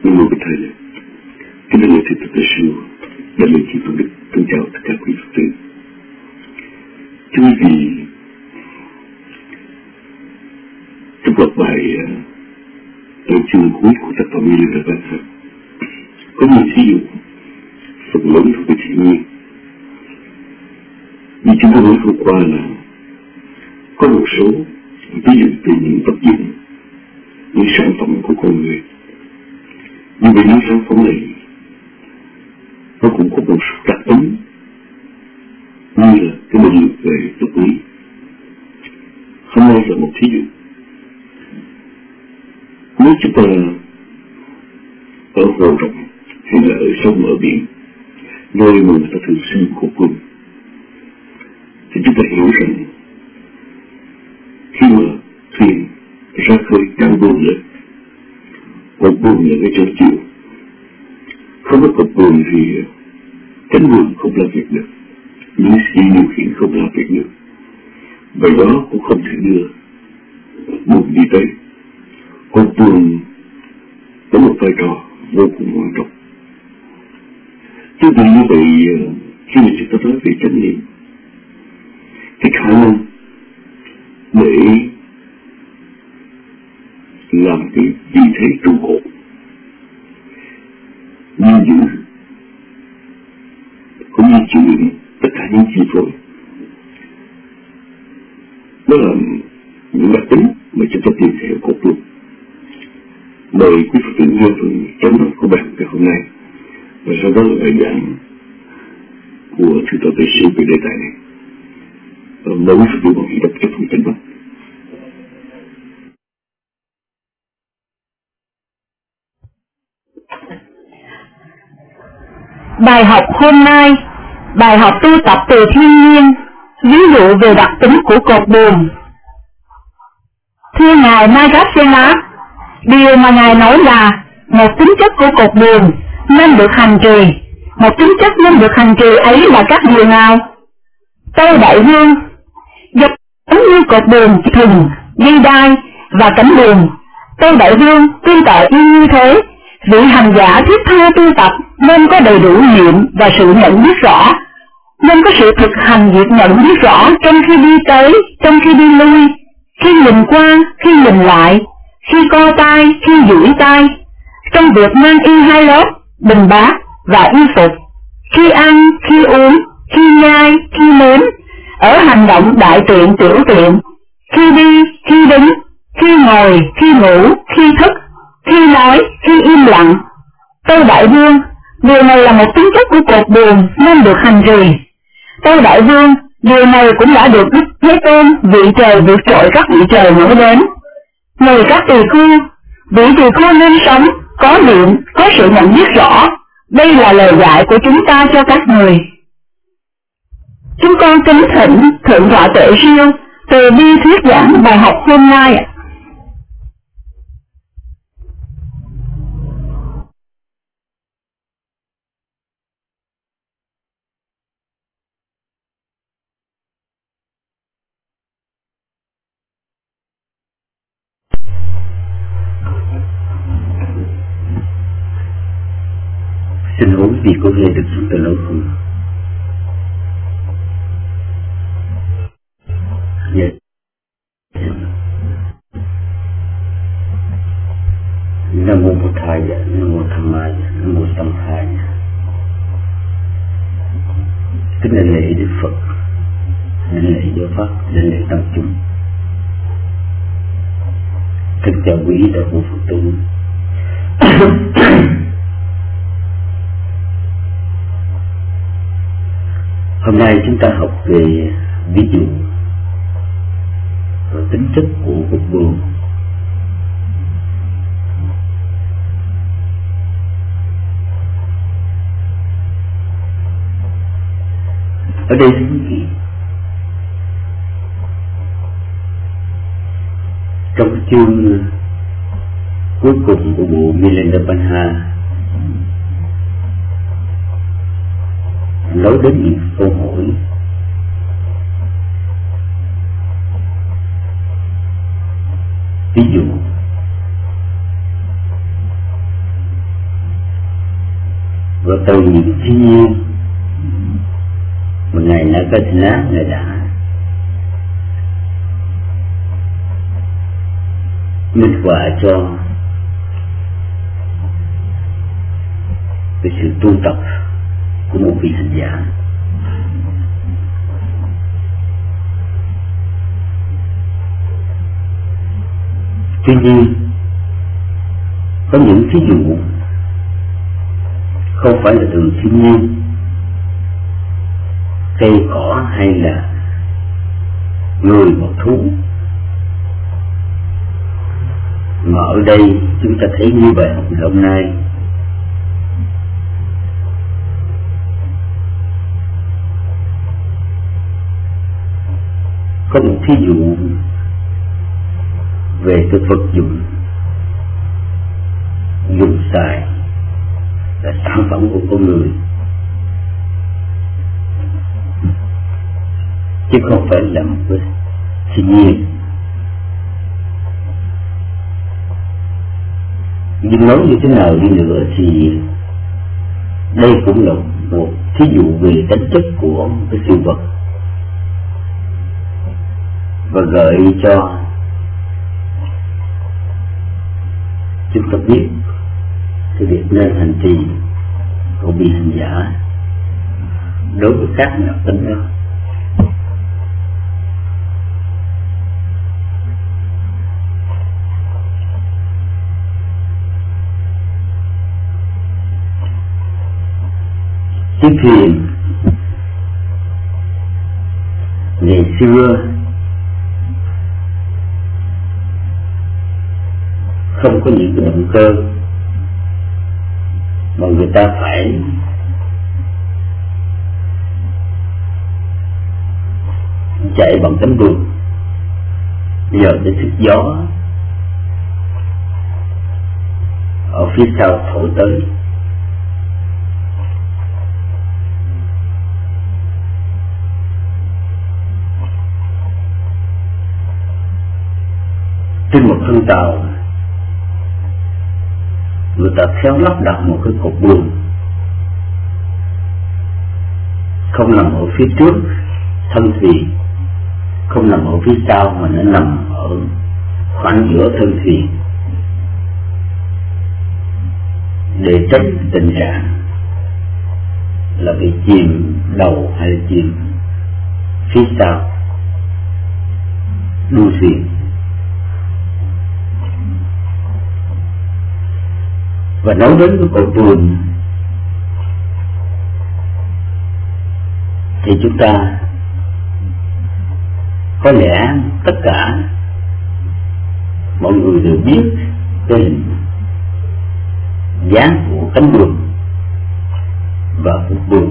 Mô Bích Thầy, kính thưa Ngài Thầy Tập Đại Sư, Đại lễ Chư Tôn Đức, thân chào tất cả quý Phật tử. Thưa quý vị, trong loạt bài ở chương cuối của tác phẩm Milarepa có nhiều thí dụ phần lớn thuộc về thiên nhiên. Như chúng tôi nói hôm qua là có một số ví dụ từ những vật dụng, những sản phẩm của con người. Nhưng vì những sản phẩm này nó cũng có một số đặc tính như là cái định luật về vật lý. Hôm nay là một thí dụ. Nếu chúng ta ở hồ rộng hay là ở sông ở biển, nơi mà người ta thường xuyên cột buồm, thì chúng ta hiểu rằng khi mà thuyền ra khơi căng buồm lên, cột buồm là cái chỗ chịu, không có cột buồm thì cánh buồm không làm việc được, những sĩ điều khiển không làm việc được, vậy đó cũng không thể đưa buồm đi tới. Cột buồm có một vai trò vô cùng quan trọng. Tương tự như vậy, khi mà chúng ta nói về chánh niệm, cái khả năng để làm cái vị thế trụ cột, lưu giữ cũng như chịu đựng tất cả những chi phối, đó là những đặc tính mà chúng ta tìm hiểu cột buồm. Mời quý Phật tử nghe phần chấm nói của bạn ngày hôm nay, và sau đó là bài giảng của Thượng tọa Tề Sư về đề tài này. Mời quý Phật tử bằng đọc cho phần chấm nói. Bài học hôm nay, bài học tu tập từ thiên nhiên, ví dụ về đặc tính của cột buồm. Thưa Ngài Nagarjuna, điều mà Ngài nói là một tính chất của cột buồm nên được hành trì. Một tính chất nên được hành trì ấy là các điều nào? Tâu Đại Vương, giống như cột buồm, thừng, dây đai và cánh buồm, Tâu Đại Vương tương tự như thế. Vị hành giả thiết tha tu tập nên có đầy đủ niệm và sự nhận biết rõ, nên có sự thực hành việc nhận biết rõ trong khi đi tới, trong khi đi lui, khi nhìn qua, khi nhìn lại, khi co tay, khi duỗi tay, trong việc mang y hai lớp, bình bát và y phục, khi ăn, khi uống, khi nhai, khi nếm, ở hành động đại tiện tiểu tiện, khi đi, khi đứng, khi ngồi, khi ngủ, khi thức, khi nói, khi im lặng. Tâu Đại Vương, điều này là một tính chất của cột buồm nên được hành trì. Tâu Đại Vương, điều này cũng đã được Đức Thế Tôn, vị trời vượt trội các vị trời nói đến. Người các tỳ khưu, vị tỳ khưu nên sống, có niệm, có sự nhận biết rõ. Đây là lời dạy của chúng ta cho các người. Chúng con kính thỉnh Thượng tọa Tuệ Siêu từ bi thuyết giảng bài học hôm nay. Xin lỗi vì có nghe được chúng ta nói không? Dạ. Nam mô Bụt Thầy, Nam mô Tham Mai, Nam mô Sam Thầy. Kính là lễ Đức Phật, lễ Giáo Pháp, lễ Tăng chúng. Kính chào quý đạo hữu Phật tử. Hôm nay chúng ta học về ví dụ và tính chất của cột buồm. Ở đây thưa quý vị, trong cái chương cuối cùng của bộ Milarepa nói đến những câu hỏi ví dụ từ những thiên nhiên mà Ngài Nagarjuna Ngài đã minh họa cho cái sự tu tập của một vị hành giả. Tuy nhiên có những ví dụ không phải là từ thiên nhiên, cây cỏ hay là người hoặc thú, mà ở đây chúng ta thấy như bài học ngày hôm nay có một thí dụ về cái vật dụng dùng xài là sản phẩm của con người, chứ không phải là một cái thiên nhiên. Nhưng nói như thế nào đi nữa thì đây cũng là một thí dụ về tính chất của cái sự vật, và gợi cho chúng ta biết cái việc nên hành trì của vị hành giả đối với các đặc tính đó. Chiếc thuyền ngày xưa không có những cái động cơ mà người ta phải chạy bằng tấm đuôi, nhờ cái sức gió ở phía sau thổi tới. Trên một thân tàu, người ta khéo lắp đặt một cái cột buồm không nằm ở phía trước thân thuyền, không nằm ở phía sau, mà nó nằm ở khoảng giữa thân thuyền, để tránh tình trạng là bị chìm đầu hay là chìm phía sau đuôi thuyền. Và nói đến cái cội buồm thì chúng ta có lẽ tất cả mọi người đều biết cái hình dáng của cánh buồm và cột buồm.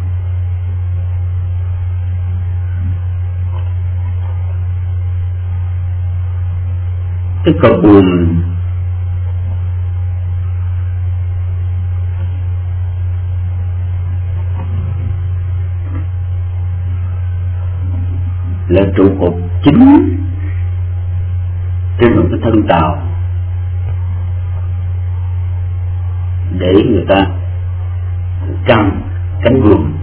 Cái cột buồm là trụ cột chính trên một cái thân tàu để người ta căng cánh buồm.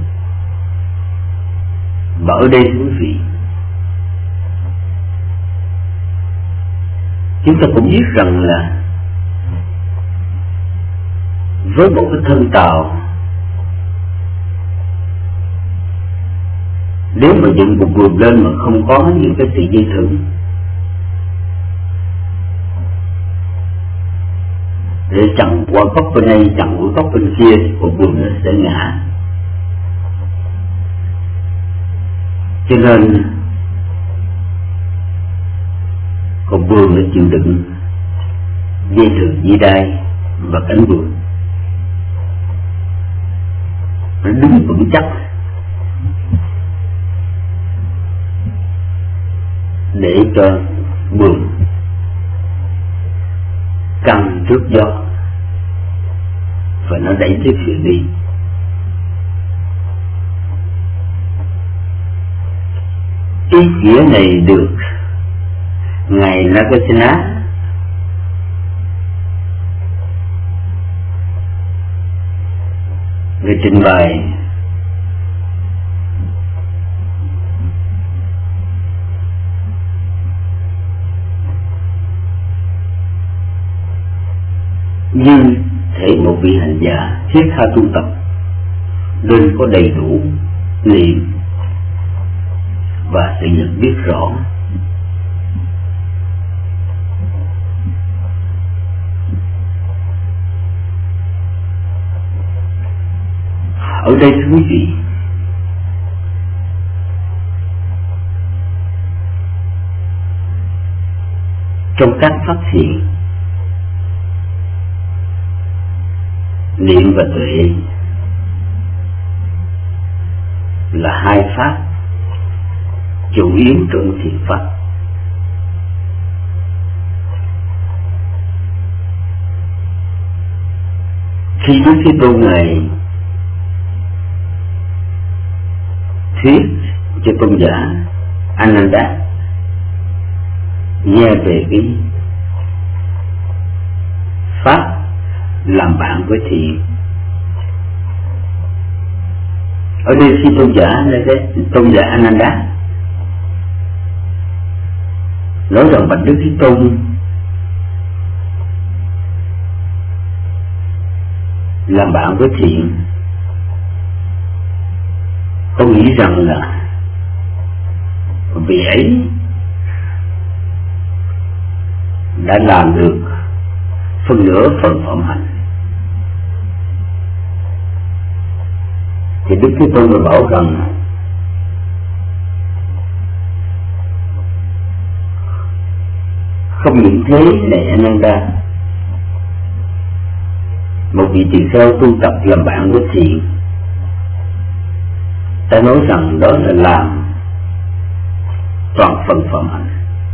Và ở đây quý vị, chúng ta cũng biết rằng là với một cái thân tàu, nếu mà dựng một buồm lên mà không có những cái sợi dây thừng để chặn qua góc bên đây, chặn qua góc bên kia, thì cuộc buồm nó sẽ ngã. Cho nên cuộc buồm nó chịu đựng dây thừng, dây đai và cánh buồm, nó đứng vững chắc để cho buồm căng trước gió và nó đẩy chiếc thuyền đi. Ý nghĩa này được Ngài Nagarjuna người trình bày như thể một vị hành giả thiết tha tu tập nên có đầy đủ niệm và sự nhận biết rõ. Ở đây thưa quý vị, trong các pháp thiện, niệm và tuệ là hai pháp chủ yếu trong thiện pháp. Khi Đức Thế Tôn Ngài thuyết cho tôn giả Ananda nghe về cái pháp làm bạn với thiện, ở đây khi tôn giả Ananda nói rằng bạch Đức Thế Tôn làm bạn với thiện, tôi nghĩ rằng là vị ấy đã làm được phân nửa phần phẩm hạnh. Thì Đức Thế Tôn đã bảo rằng không những thế này Ananda, một vị tỳ kheo tu tập làm bạn với thiện, ta nói rằng đó là làm toàn phần phẩm hạnh.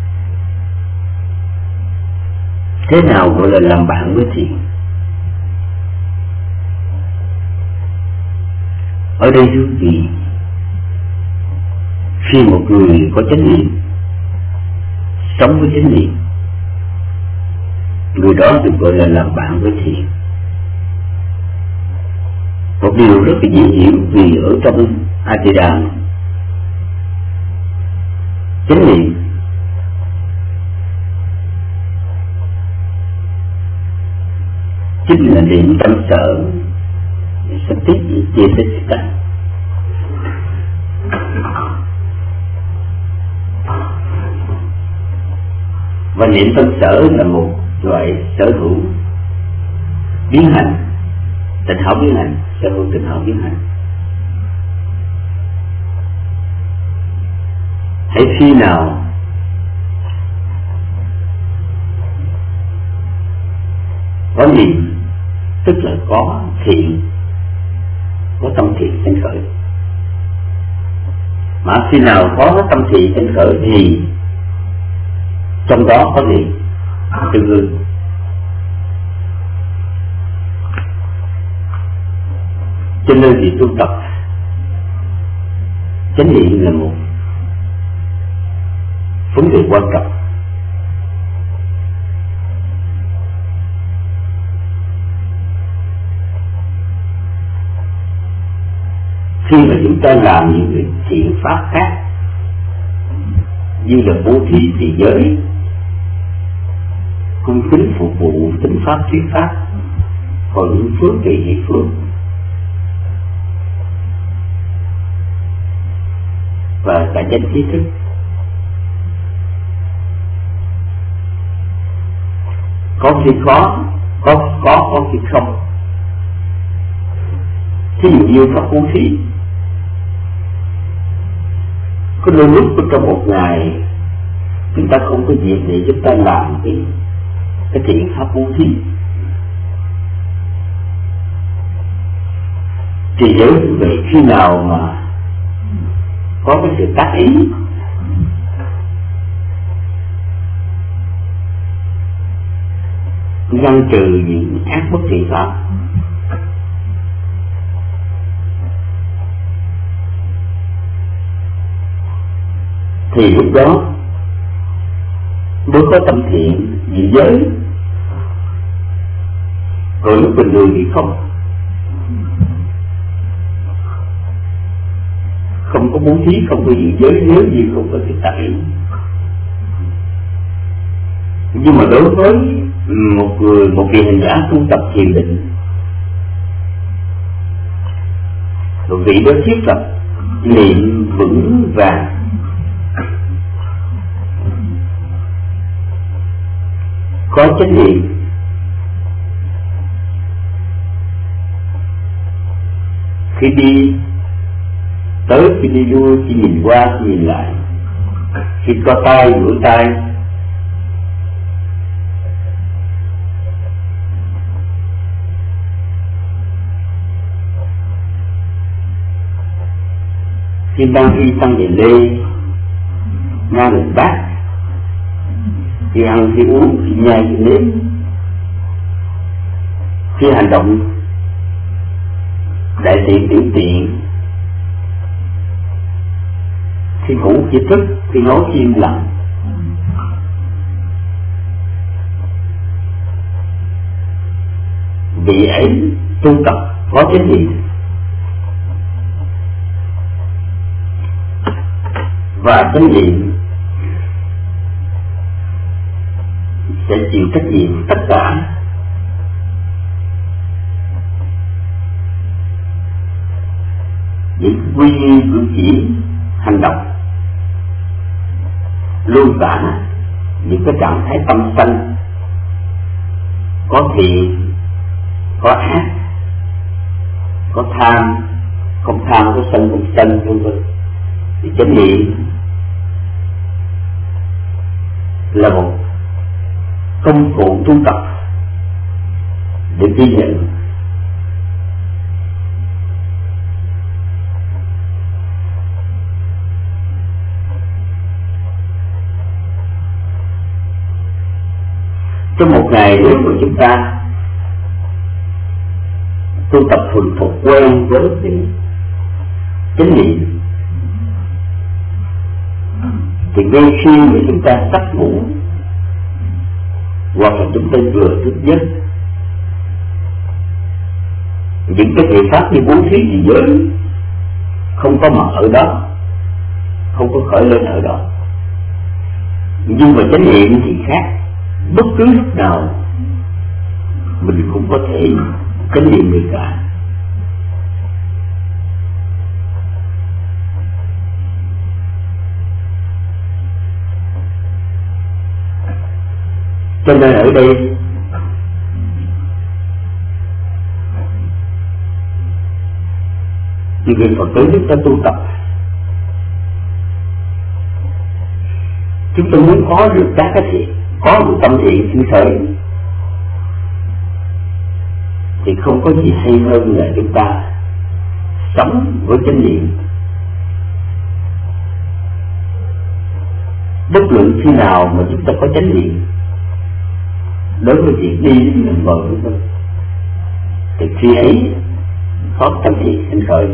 Thế nào gọi là làm bạn với thiện? Ở đây thưa quý vị, khi một người có chánh niệm, sống với chánh niệm, người đó được gọi là làm bạn với thiện. Một điều rất là dễ hiểu, vì ở trong A Di Đà chánh niệm chính là niệm tâm sở sắp tiếp chia tích cả. Và niệm tâm sở là một loại sở hữu biến hành, tịnh hảo biến hành, sở hữu tịnh hảo biến hành. Hãy khi nào có niệm, tức là có thiện, có tâm thiện sinh khởi. Mà khi nào có tâm thiện sinh khởi thì trong đó có niệm tương ưng. Cho nên việc tu tập chánh niệm là một vấn đề quan trọng. Khi mà chúng ta làm những thiện pháp khác như là bố thí trì giới, cung kính phục vụ, tính pháp thuyết pháp, còn phước kỳ hệ phước, và cả danh trí thức, có khi khó, có khi không. Thí dụ như pháp bố thí, có đôi lúc trong một ngày chúng ta không có dịp để chúng ta làm cái thiện pháp bố thí, thì nhớ như vậy, khi nào mà có cái sự tác ý ngăn trừ những ác bất thiện pháp, thì lúc đó mới có tâm thiện dị giới. Rồi lúc bình thường thì không. có bố thí, không có giữ giới, nếu gì không có thực tập. Nhưng mà đối với một vị hành giả tu tập thiền định, một vị đó thiết lập niệm vững vàng, có chánh niệm, khi đi tới, khi đi lui, khi nhìn qua, khi nhìn lại, khi có tay duỗi tay, khi mang đi sang về lê, mang được bát, khi ăn, khi uống, khi nhai, khi nếm, khi hành động đại tiện, tiểu tiện, khi ngủ, khi thức, khi nói, khi im lặng. Vị ấy tu tập có chánh niệm, và chánh niệm sẽ chịu trách nhiệm tất cả những quy nghi cử chỉ hành động, luôn cả những cái trạng thái tâm sanh, có thiện, có ác, có tham, không tham, có sân, không sân, vân vân. Thì chánh niệm là một công cụ tu tập để ghi nhận trong một ngày. Nếu mà chúng ta tu tập thuần thục quen với chánh niệm, thì ngay khi mà chúng ta sắp ngủ hoặc là chúng ta vừa thức giấc, những cái thiện pháp như bố thí gì giới không có mặt ở đó, không có khởi lên ở đó. Nhưng mà chánh niệm thì khác, bất cứ lúc nào mình cũng có thể chánh niệm được cả. Cho nên ở đây thì người Phật tử chúng ta tu tập, chúng ta muốn có được các cái thiện, có một tâm thiện sinh khởi, thì không có gì hay hơn là chúng ta sống với chánh niệm. Bất luận khi nào mà chúng ta có chánh niệm đối với việc đi đến gần bờ của mình, thì khi ấy có tâm thiện sinh khởi.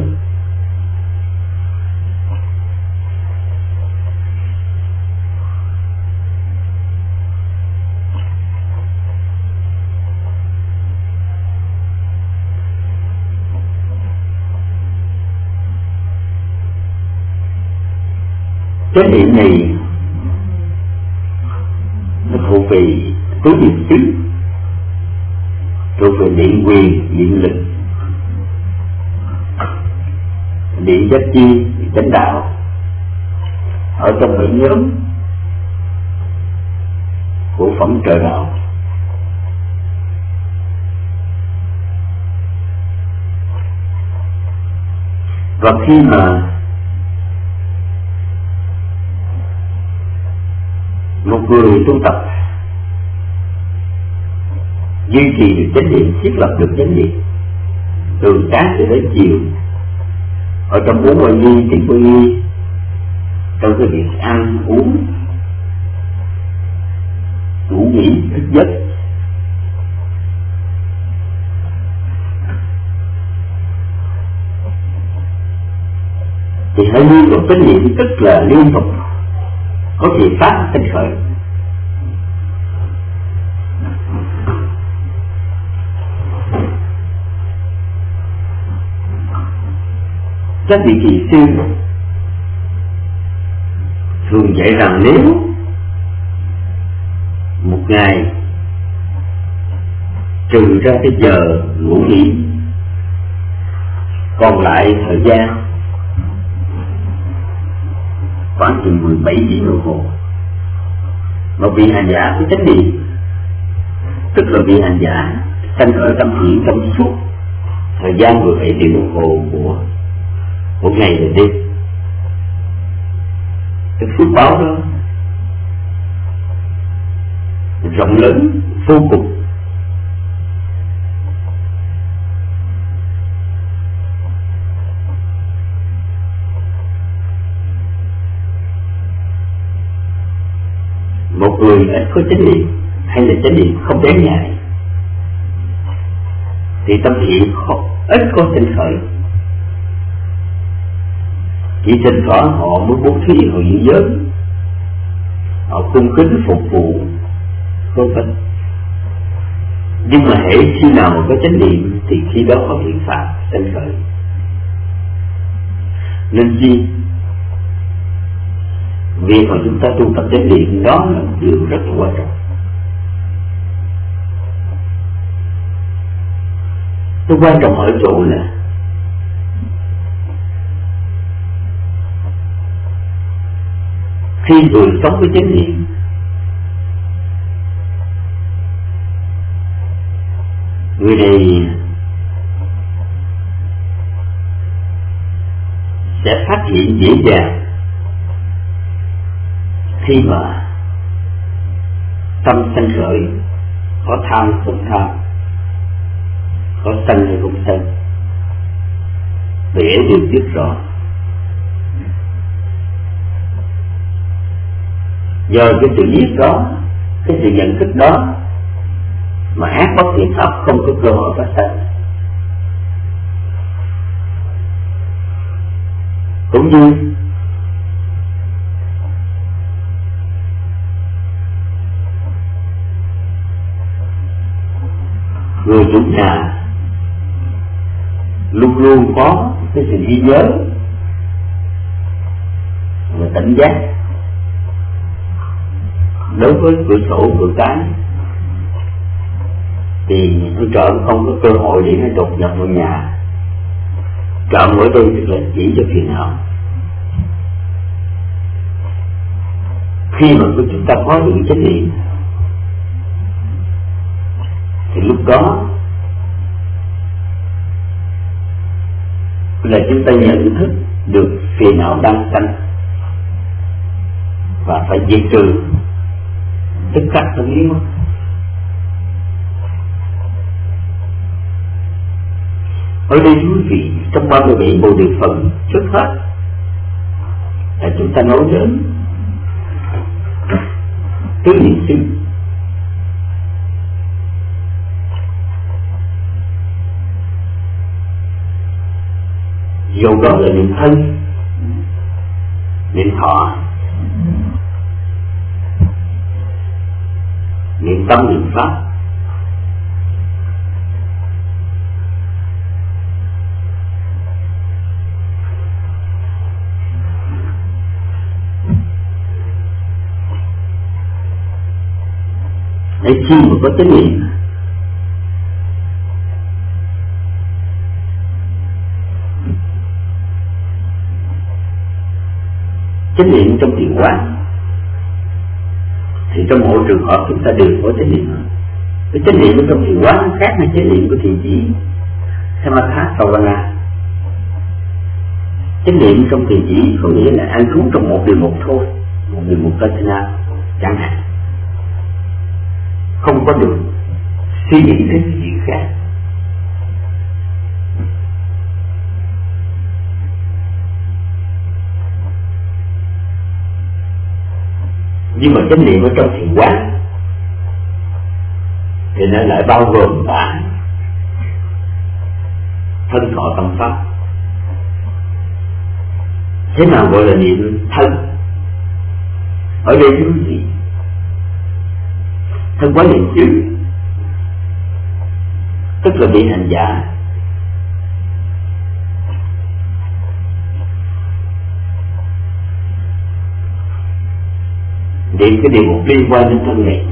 Chánh niệm này nó thuộc về tứ niệm xứ, thuộc về niệm quyền, niệm lực, niệm giác chi, niệm chánh đạo, ở trong bảy nhóm của phẩm trời đạo. Và khi mà một người tu tập duy trì được chánh niệm, thiết lập được chánh niệm từ sáng cho đến chiều, ở trong bốn oai nghi, tiền oai nghi, trong cái việc ăn uống, ngủ nghỉ, thức giấc, thì hãy luôn có chánh niệm rất là liên tục, có thiện pháp sinh khởi. Các vị kỳ sư thường dạy rằng nếu một ngày trừ ra cái giờ ngủ nghỉ, còn lại thời gian khoảng chừng 17 tiếng đồng hồ, mà vị hành giả có chánh niệm, tức là vị hành giả sanh khởi tâm thiện trong suốt thời gian 17 tiếng đồng hồ của một ngày và đêm. Cái phước báo đó rộng lớn vô cùng. Một người ít có chánh niệm hay là chánh niệm không bén nhạy thì tâm thiện ít có sinh khởi, chỉ thỉnh thoảng họ mới bố thí, họ giữ giới, họ cung kính phục vụ vân vân. Nhưng mà hễ khi nào mà có chánh niệm thì khi đó có thiện pháp sinh khởi. Nên chi việc mà chúng ta tu tập chánh niệm đó là một điều rất là quan trọng. Nó quan trọng ở chỗ là khi người sống với chánh niệm, người này sẽ phát hiện dễ dàng khi mà tâm sanh khởi, có tham không tham, có sân hay không sân, để đều biết rõ. Do cái sự biết đó, cái sự nhận thức đó mà ác bất thiện pháp không có cơ hội phát sinh. Cũng như người chủ nhà luôn luôn có cái sự ghi nhớ và tỉnh giác đối với cửa sổ cửa cái, thì tôi trộm không có cơ hội để nó đột nhập vào nhà. Trộm ở đây tức là chỉ cho phiền não. Khi mà chúng ta có được chánh niệm thì lúc đó là chúng ta nhận thức được phiền não đang sanh và phải diệt trừ tất cả thân yếu. Ở đây quý vị, trong 37 bộ điều phận trước hết là chúng ta nói đến tứ niệm xứ. Dầu đó là niệm thân, niệm thọ, niệm tâm, niệm pháp. Để khi mà có chánh niệm, chánh niệm trong thiền quán, thì trong mọi trường hợp chúng ta đều có chánh niệm. Cái chánh niệm trong thiền quán khác với chánh niệm của thiền chỉ Samatha Savana. Chánh niệm trong thiền chỉ có nghĩa là an trú trong một điều một thôi, một điều một Vipassana chẳng hạn, không có được suy nghĩ đến cái gì khác. Nhưng mà chánh niệm ở trong thiền quán thì nó lại bao gồm cả thân thọ tâm pháp. Thế nào gọi là niệm thân? Ở đây quý vị, thân quán niệm xứ tức là vị hành giả niệm cái điều mục liên quan đến thân này,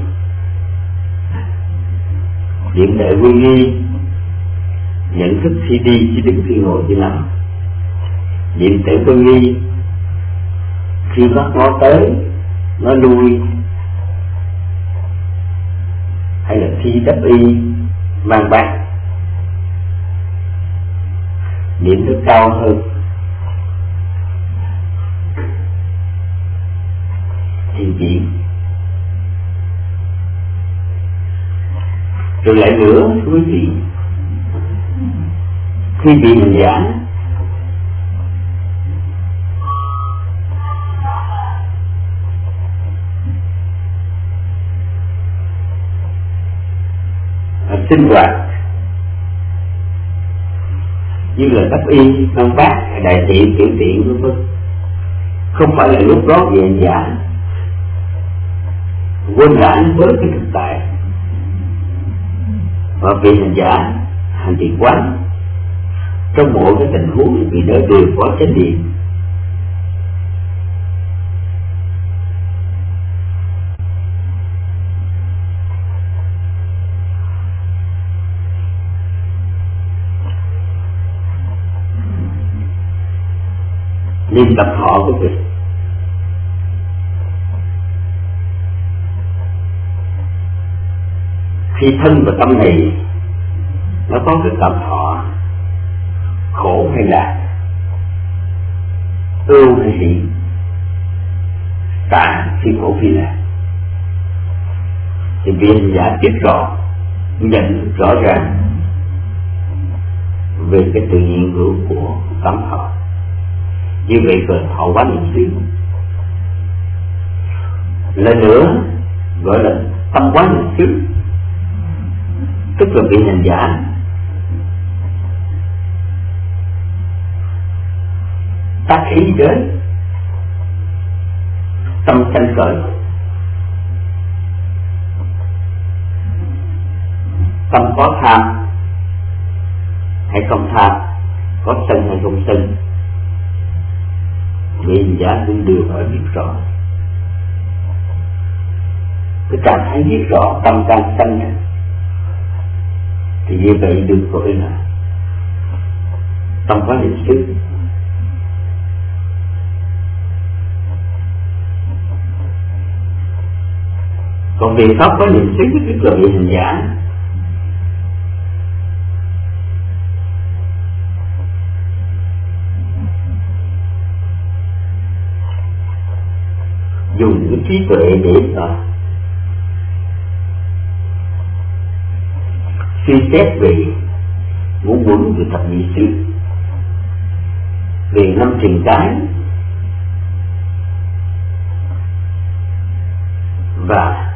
niệm đại quy nghi, nhận thức khi đi khi đứng khi ngồi khi nằm, niệm tiểu quy nghi khi mắt nó tới nó lui, hay là khi đắp y mang bát, niệm nó cao hơn thiền viện. Rồi lại nữa quý vị, khi bị hành giả sinh hoạt như là đắp y mang bát đại thiện tiểu tiện vân vân, không phải là lúc đó về hành giả quên lãng với cái thực tại, và vị hành giả hành trì quán trong mỗi cái tình huống vì đó đều có chánh niệm. Niệm tập họ của việc khi thân và tâm này nó có cái cảm thọ khổ hay lạc, ưu hay hỷ, tàn khi khổ khi lạc, thì viên giả biết rõ, nhận rõ ràng về cái tự nhiên hữu của cảm thọ. Như vậy rồi thọ quá niệm xứ. Lần nữa gọi là tâm quá niệm xứ, tức là vị hành giả tác ý đến tâm sanh khởi, tâm có tham hay không tham, có sân hay không sân, vị hành giả cũng đều phải biết rõ. Cái trạng thái biết rõ tâm đang sanh này, thì như vậy được gọi là tâm quá niệm xứ. Còn vì pháp quá niệm xứ tức là vị hành giả dùng cái trí tuệ để suy xét về ngũ uẩn, về thập nhị xứ, về năm truyền cái, và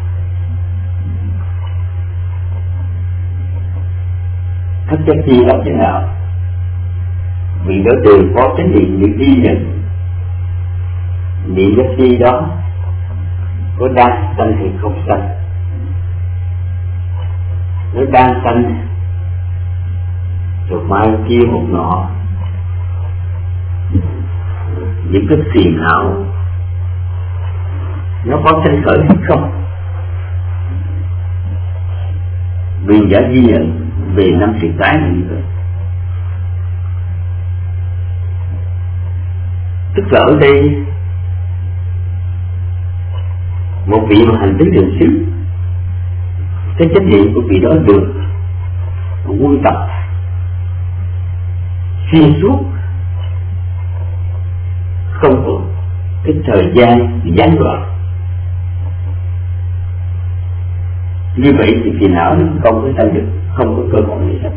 thất chất chi là thế nào, vì đó đều có chánh niệm để ghi nhận niệm chất chi đó có đang sanh thì không sanh, nó đang sanh rồi mai kia một nọ, những cái phiền não nó có sanh khởi hay không. Vì giả ghi nhận về năm sự cái này như vậy, tức là ở đây một vị mà hành tứ đường xứ, cái trách nhiệm của vị đó được quân tập xuyên suốt, không có cái thời gian gián đoạn. Như vậy thì phiền não nó không có sanh được, không có cơ hội để sanh.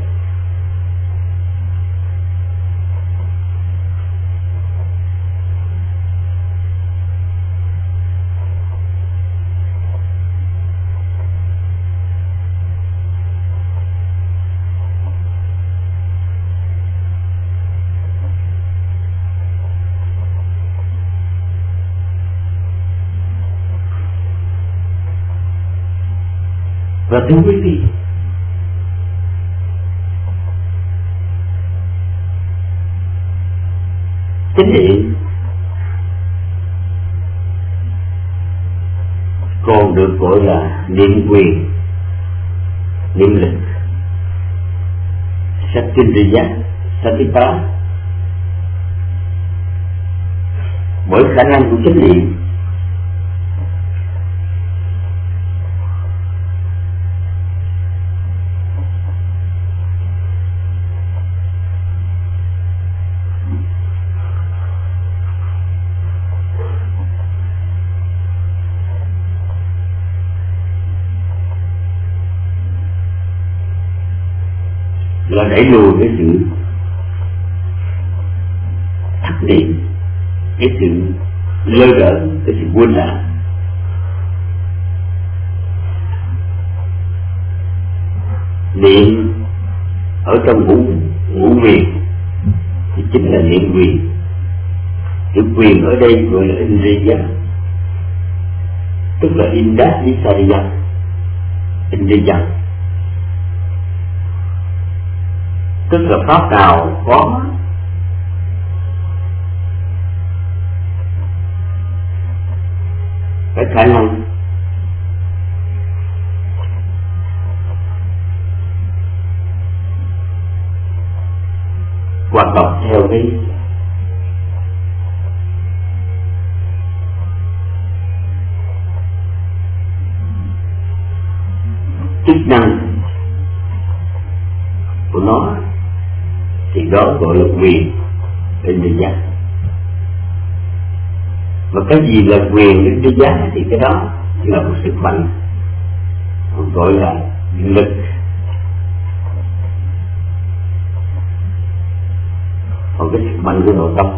Và thưa quý vị, chánh niệm còn được gọi là niệm quyền, niệm lực, Satindriya, Satipara. Bởi khả năng của chánh niệm là đẩy lùi cái sự thất niệm, cái sự lơ đễnh, cái sự quên lãng. Niệm ở trong ngũ quyền thì chính là niệm quyền. Chữ quyền ở đây gọi là Indriya, tức là Indat Visariya, Indriya, tức là pháp nào có cái khả năng hoạt động theo cái chức năng của nó thì đó gọi là quyền Indriya. Và cái gì là quyền Indriya thì cái đó là một sức mạnh gọi là lực. Còn cái sức mạnh của nội tâm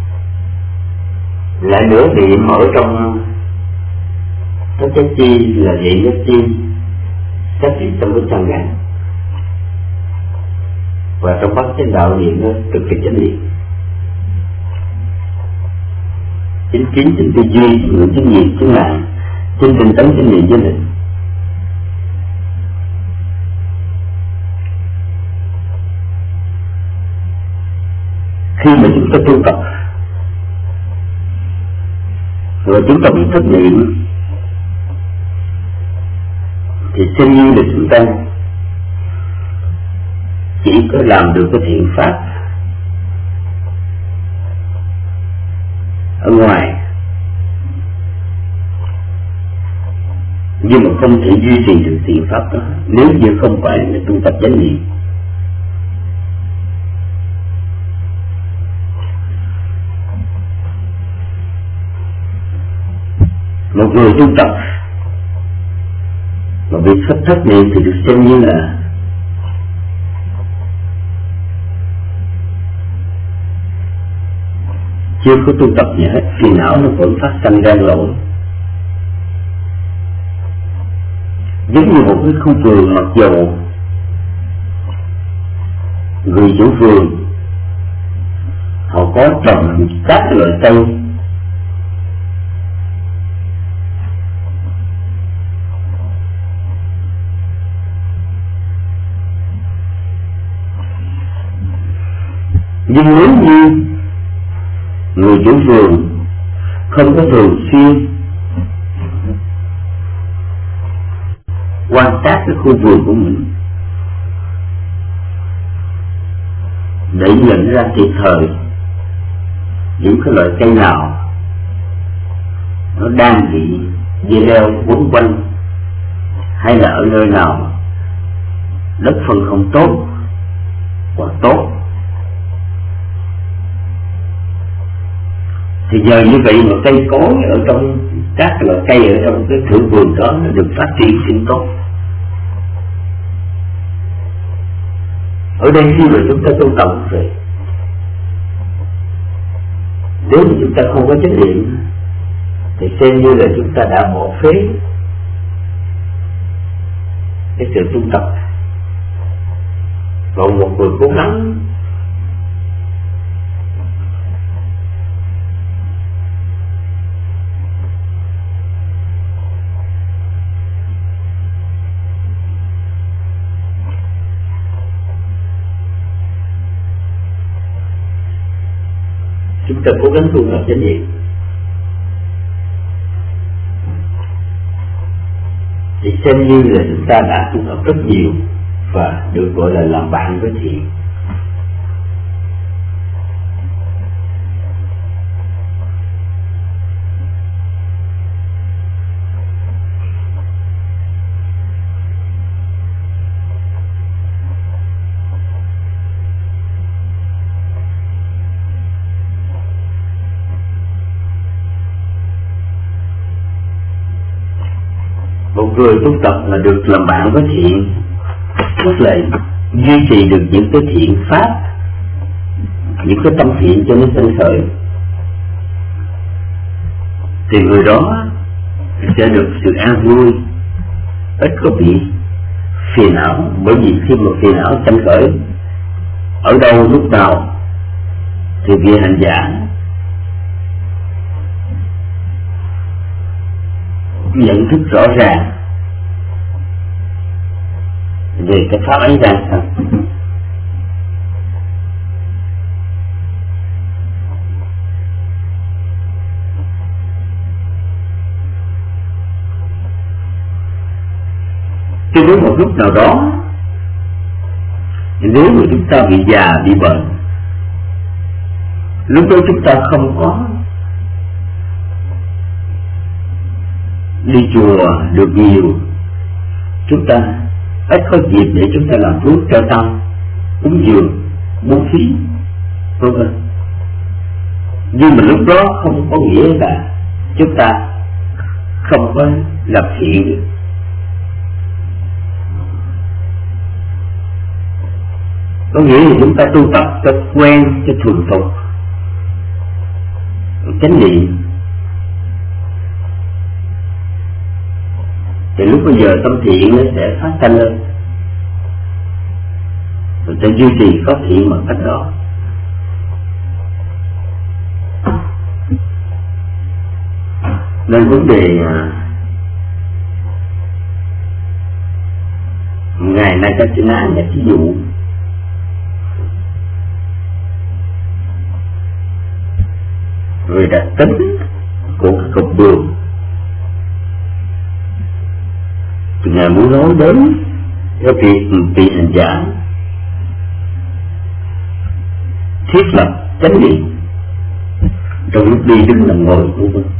lại nữa niệm ở trong các chất chi là vậy nhất chi xác định trong cái chân gan, và trong pháp chánh đạo niệm nó cực kỳ chánh niệm, chính kiến, chính tư duy, ngữ, chính nghiệp, chính mạng, chính tinh tấn, chính niệm, chính định. Khi mà chúng ta tu tập rồi chúng ta bị thất niệm thì xem như là chúng ta chỉ có làm được cái thiện pháp ở ngoài, nhưng mà không thể duy trì được thiện pháp đó nếu như không phải là tu tập chánh niệm. Một người tu tập mà bị thất niệm thì được xem như là chưa có tu tập gì hết, phiền não nó vẫn phát sanh ra lỗi. Giống như một cái khu vườn, mặc dầu người chủ vườn họ có trồng các loại cây, nhưng nếu như người chủ vườn không có thường xuyên quan sát cái khu vườn của mình để nhận ra kịp thời những cái loại cây nào nó đang bị dây leo quấn quanh, hay là ở nơi nào đất phân không tốt hoặc tốt, thì nhờ như vậy mà cây cối ở trong các loại cây ở trong cái thử vườn đó nó được phát triển sinh tốt. Ở đây khi mà chúng ta tu tập rồi, nếu mà chúng ta không có chánh niệm thì xem như là chúng ta đã bỏ phế cái sự tu tập. Còn một người cố gắng chúng ta cố gắng tu tập chánh niệm thì xem như là chúng ta đã tu tập rất nhiều và được gọi là làm bạn với thiện. Một người tu tập là được làm bạn với thiện, tức là duy trì được những cái thiện pháp, những cái tâm thiện cho nó sinh khởi, thì người đó sẽ được sự an vui, ít có bị phiền não. Bởi vì khi mà phiền não sinh khởi ở đâu lúc nào thì vị hành giả nhận thức rõ ràng về cái pháp ấy ra sao. Cho đến một lúc nào đó, nếu mà chúng ta bị già, bị bệnh, lúc đó chúng ta không có đi chùa được nhiều, chúng ta ít có dịp để chúng ta làm phước cho tâm, cúng dường, bố thí, vân vân. Nhưng mà lúc đó không có nghĩa là chúng ta không có làm thiện được. Có nghĩa là chúng ta tu tập cho quen, cho thuần thục chánh niệm, thì lúc bây giờ tâm thiện nó sẽ phát sanh lên, rồi ta duy trì phát thiện bằng cách đó. Nên vấn đề ngày nay các chữ án là ví dụ về đặc tính của cái cục đường. Thì Ngài muốn nói đến cái việc vị hành giả thiết lập chánh niệm trong lúc đi đứng nằm ngồi vân vân.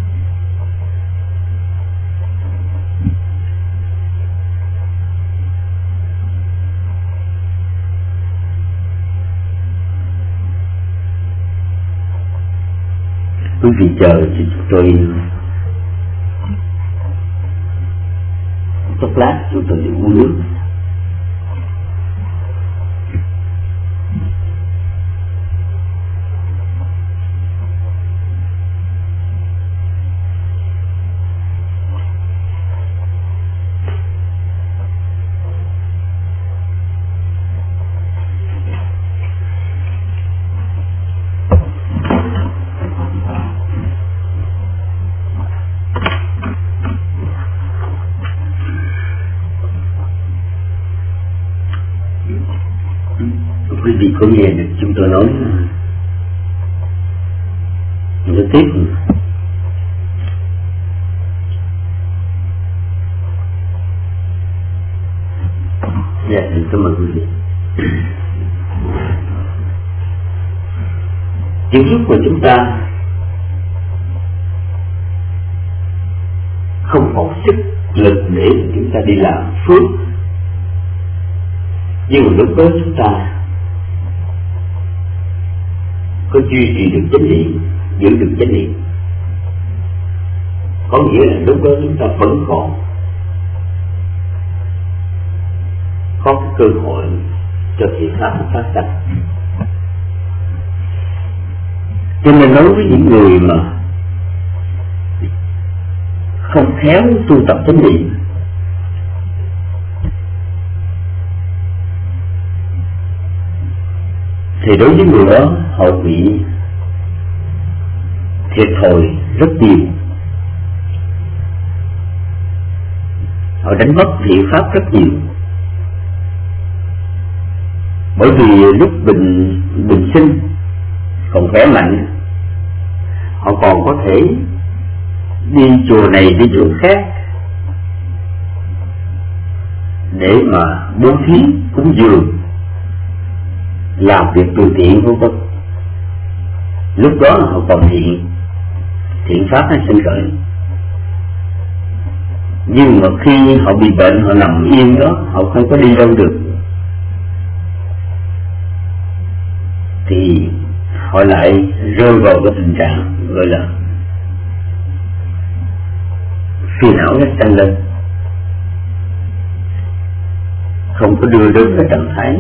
Quý vị chờ thì chúng tôi chốc lát chúng tôi đi uống nước. Quý vị có nghe được chúng tôi nói tiếp. Dạ, cảm ơn quý vị. Những lúc mà chúng ta không có sức lực để chúng ta đi làm phước, nhưng mà lúc đó chúng ta có duy trì được chánh niệm, giữ được chánh niệm, có nghĩa là lúc đó chúng ta vẫn còn có cái cơ hội cho thiện pháp phát sinh. Cho nên đối với những người mà không khéo tu tập chánh niệm thì đối với người đó họ bị thiệt thòi rất nhiều, họ đánh mất thiện pháp rất nhiều. Bởi vì lúc bình sinh còn khỏe mạnh, họ còn có thể đi chùa này đi chùa khác, để mà bố thí cúng dường, làm việc từ thiện vân vân. Lúc đó họ còn thiện pháp nó sinh khởi. Nhưng mà khi họ bị bệnh, họ nằm yên đó, họ không có đi đâu được, thì họ lại rơi vào cái tình trạng gọi là phiền não nó tăng lên, không có đưa đến cái trạng thái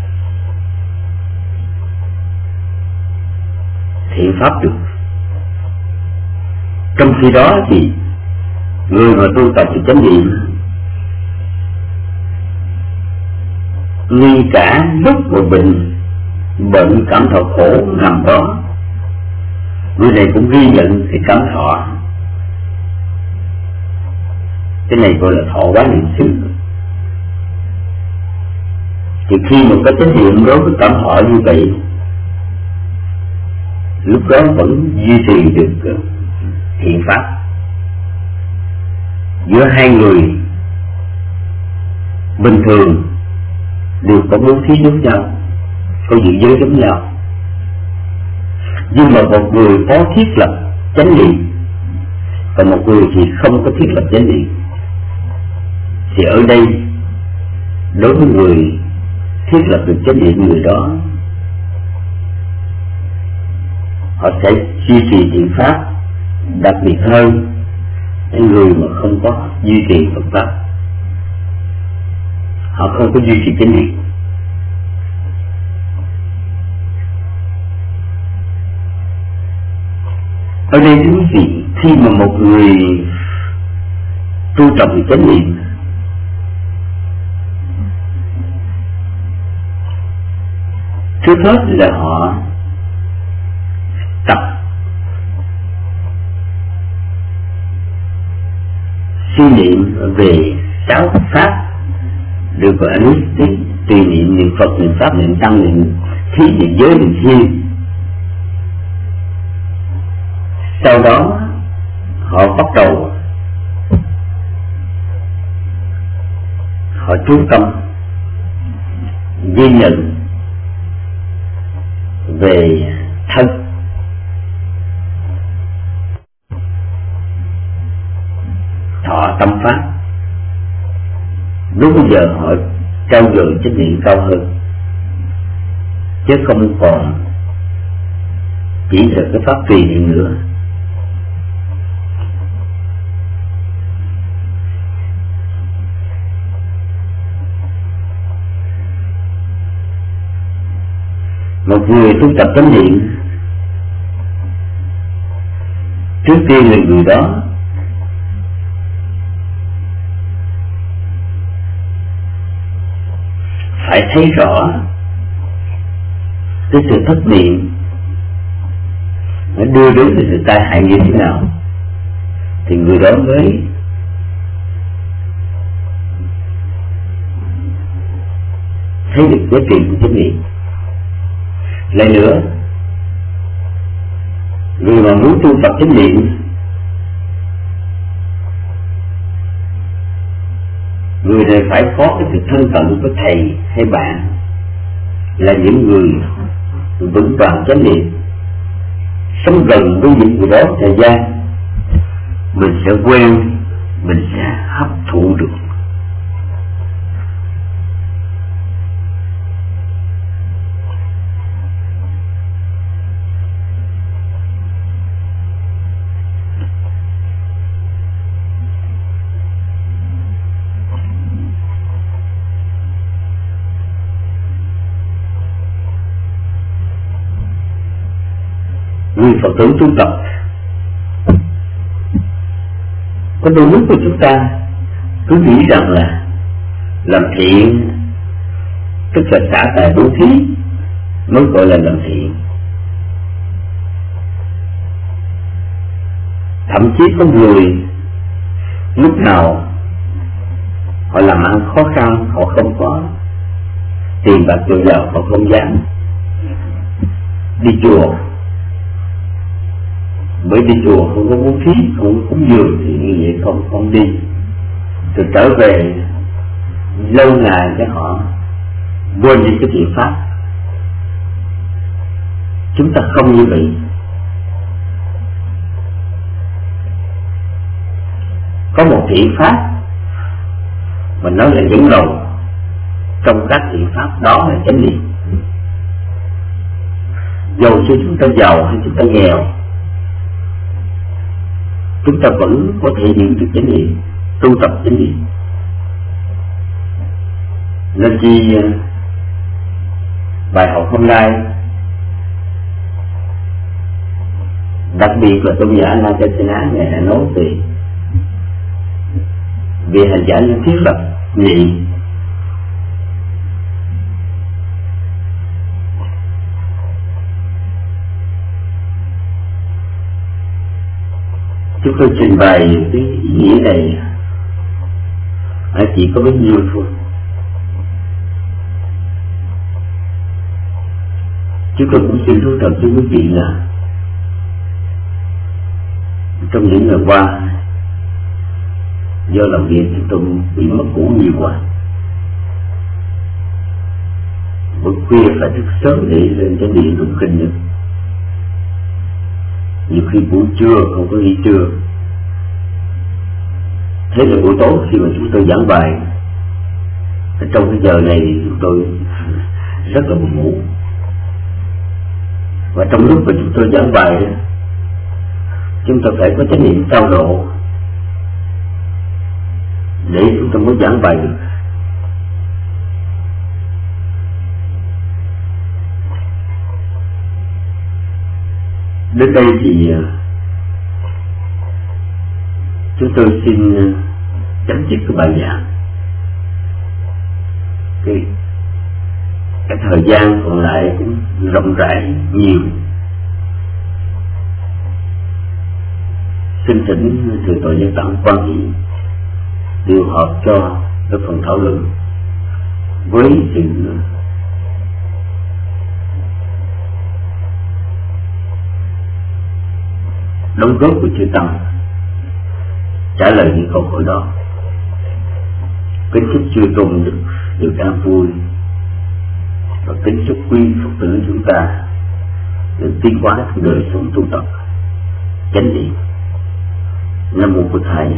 thiện pháp được. Trong khi đó thì người mà tu tập thì chánh niệm, ngay cả lúc mà bệnh cảm thọ khổ nằm đó, người này cũng ghi nhận cái cảm thọ. Cái này gọi là thọ quán niệm xứ. Thì khi mà có chánh niệm đối với cảm thọ như vậy, lúc đó vẫn duy trì được thiện pháp. Giữa hai người bình thường đều có bố thí giống nhau, có giữ giới giống nhau, nhưng mà một người có thiết lập chánh niệm, còn một người thì không có thiết lập chánh niệm. Thì ở đây đối với người thiết lập được chánh niệm, người đó họ sẽ duy trì thiện pháp đặc biệt hơn những người mà không có duy trì Phật pháp. Họ không có duy trì chánh niệm. Ở đây thưa quý vị, khi mà một người tu tập về chánh niệm, trước hết là họ tập suy niệm về sáu pháp được gọi là tùy niệm, niệm Phật, niệm Pháp, niệm Tăng, niệm Thí, niệm Giới, niệm Thiên. Sau đó họ bắt đầu họ chú tâm ghi nhận về thân, thọ tâm pháp. Lúc bây giờ họ trao dồi trách nhiệm cao hơn, chứ không còn chỉ là cái pháp tùy niệm nữa. Một người tu tập chánh niệm, trước tiên là người đó phải thấy rõ cái sự thất niệm nó đưa đến cái sự tai hại như thế nào, thì người đó mới thấy được giá trị của chánh niệm. Lại nữa, người mà muốn tu tập chánh niệm, người này phải có cái sự thân cận với thầy hay bạn, là những người vững vàng chánh niệm, sống gần với những người đó thời gian, mình sẽ quen, mình sẽ hấp thụ được. Người Phật tử tu tập, có đôi lúc của chúng ta cứ nghĩ rằng là làm thiện tức là xả tài bố thí mới gọi là làm thiện. Thậm chí có người lúc nào họ làm ăn khó khăn, họ không có tiền bạc dồi dào, họ không dám đi chùa. Bởi đi chùa không có bố thí, không có cúng dường thì như vậy không đi. Rồi trở về lâu ngày cho họ quên đi cái thiện pháp. Chúng ta không như vậy. Có một thiện pháp mà nó là dẫn đầu trong các thiện pháp, đó là chánh niệm. Dầu cho chúng ta giàu hay chúng ta nghèo, chúng ta vẫn có thể giữ được chánh niệm, tu tập chánh niệm. Nên chi bài học hôm nay đặc biệt là tôn giả Anathasena ngài đã nói về hành giả nên thiết lập niệm. Chúng tôi trình bày cái ý nghĩa này chỉ có bấy nhiêu thôi. Chúng tôi cũng xin thú thật với quý vị là trong những ngày qua do làm việc chúng tôi bị mất ngủ nhiều quá, buổi khuya phải thức sớm để lên chánh điện tụng kinh nữa. Nhiều khi buổi trưa không có nghỉ trưa. Thế là buổi tối khi mà chúng tôi giảng bài, trong cái giờ này chúng tôi rất là buồn ngủ. Và trong lúc mà chúng tôi giảng bài, chúng ta phải có chánh niệm cao độ để chúng ta mới giảng bài được. Đến đây thì chúng tôi xin chấm dứt cái bài giảng. Cái thời gian còn lại cũng rộng rãi nhiều. Xin thỉnh Thượng tọa Nhân Tạng Quan Hỷ điều hợp cho cái phần thảo luận với sự đóng góp của chư Tăng trả lời những câu hỏi đó. Kính chúc chư tôn được an vui và kính chúc quý Phật tử chúng ta được tiến hóa trong đời sống tu tập chánh niệm. Nam mô Bụt Thầy.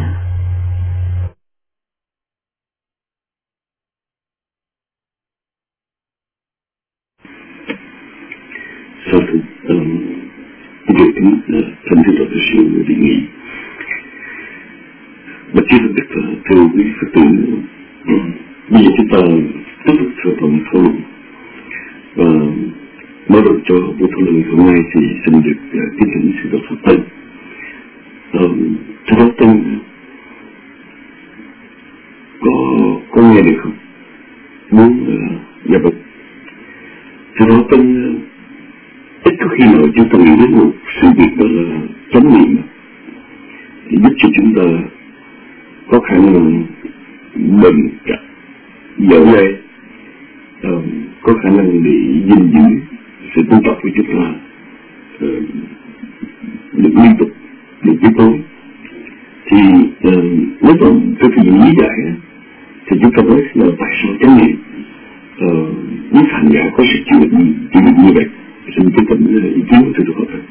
Sau đó, điều kính thân thưa Phật sự đề nghị bạch chí Phật Đức thưa quý Phật tử, bây giờ chúng ta tiếp tục thảo luận và mở đầu cho buổi thảo luận hôm nay thì xin được kính thỉnh sư Pháp Tân. Sư Pháp Tân có nghe được không? Muốn dạ bạch. Sư Pháp Tân ít có khi nào chúng ta nghĩ đến một sự việc đó là chánh niệm thì giúp cho chúng ta có khả năng bền chặt dở dây, có khả năng để gìn giữ sự tu tập của chúng ta được liên tục, được tiếp nối. Thì nếu mà tôi phải lý giải thì chúng ta nói là tại sao chánh niệm những hành giả có sự chịu đựng như vậy. Xin kính thỉnh ý kiến của Thượng tọa.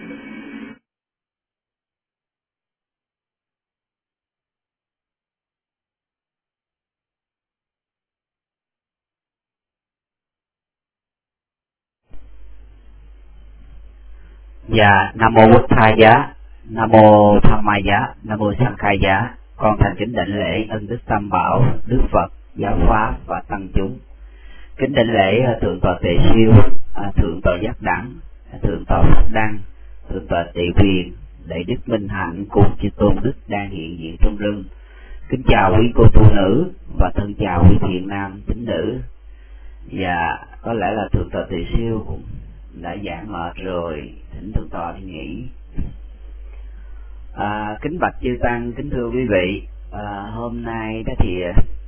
Dạ, Nam mô Bụt Thầy Giá, Nam mô Tham Mai Giá, Nam mô Sang Khai Giá. Con thành kính đảnh lễ ân đức Tam Bảo, Đức Phật, Giáo Pháp và tăng chúng. Kính đảnh lễ Thượng tọa Tề Siêu, Thượng tọa Giác Đẳng, Thượng tọa Phật Đăng, Thượng tọa Tề Quyền, Đại Đức Minh Hạnh cùng chư tôn đức đang hiện diện trong rừng. Kính chào quý cô tu nữ và thân chào quý thiện nam tín nữ. Và có lẽ là Thượng tọa Tề Siêu cũng đã giảng mệt rồi, thỉnh Thượng tọa đi nghỉ. Kính bạch chư tăng, kính thưa quý vị, hôm nay đó thì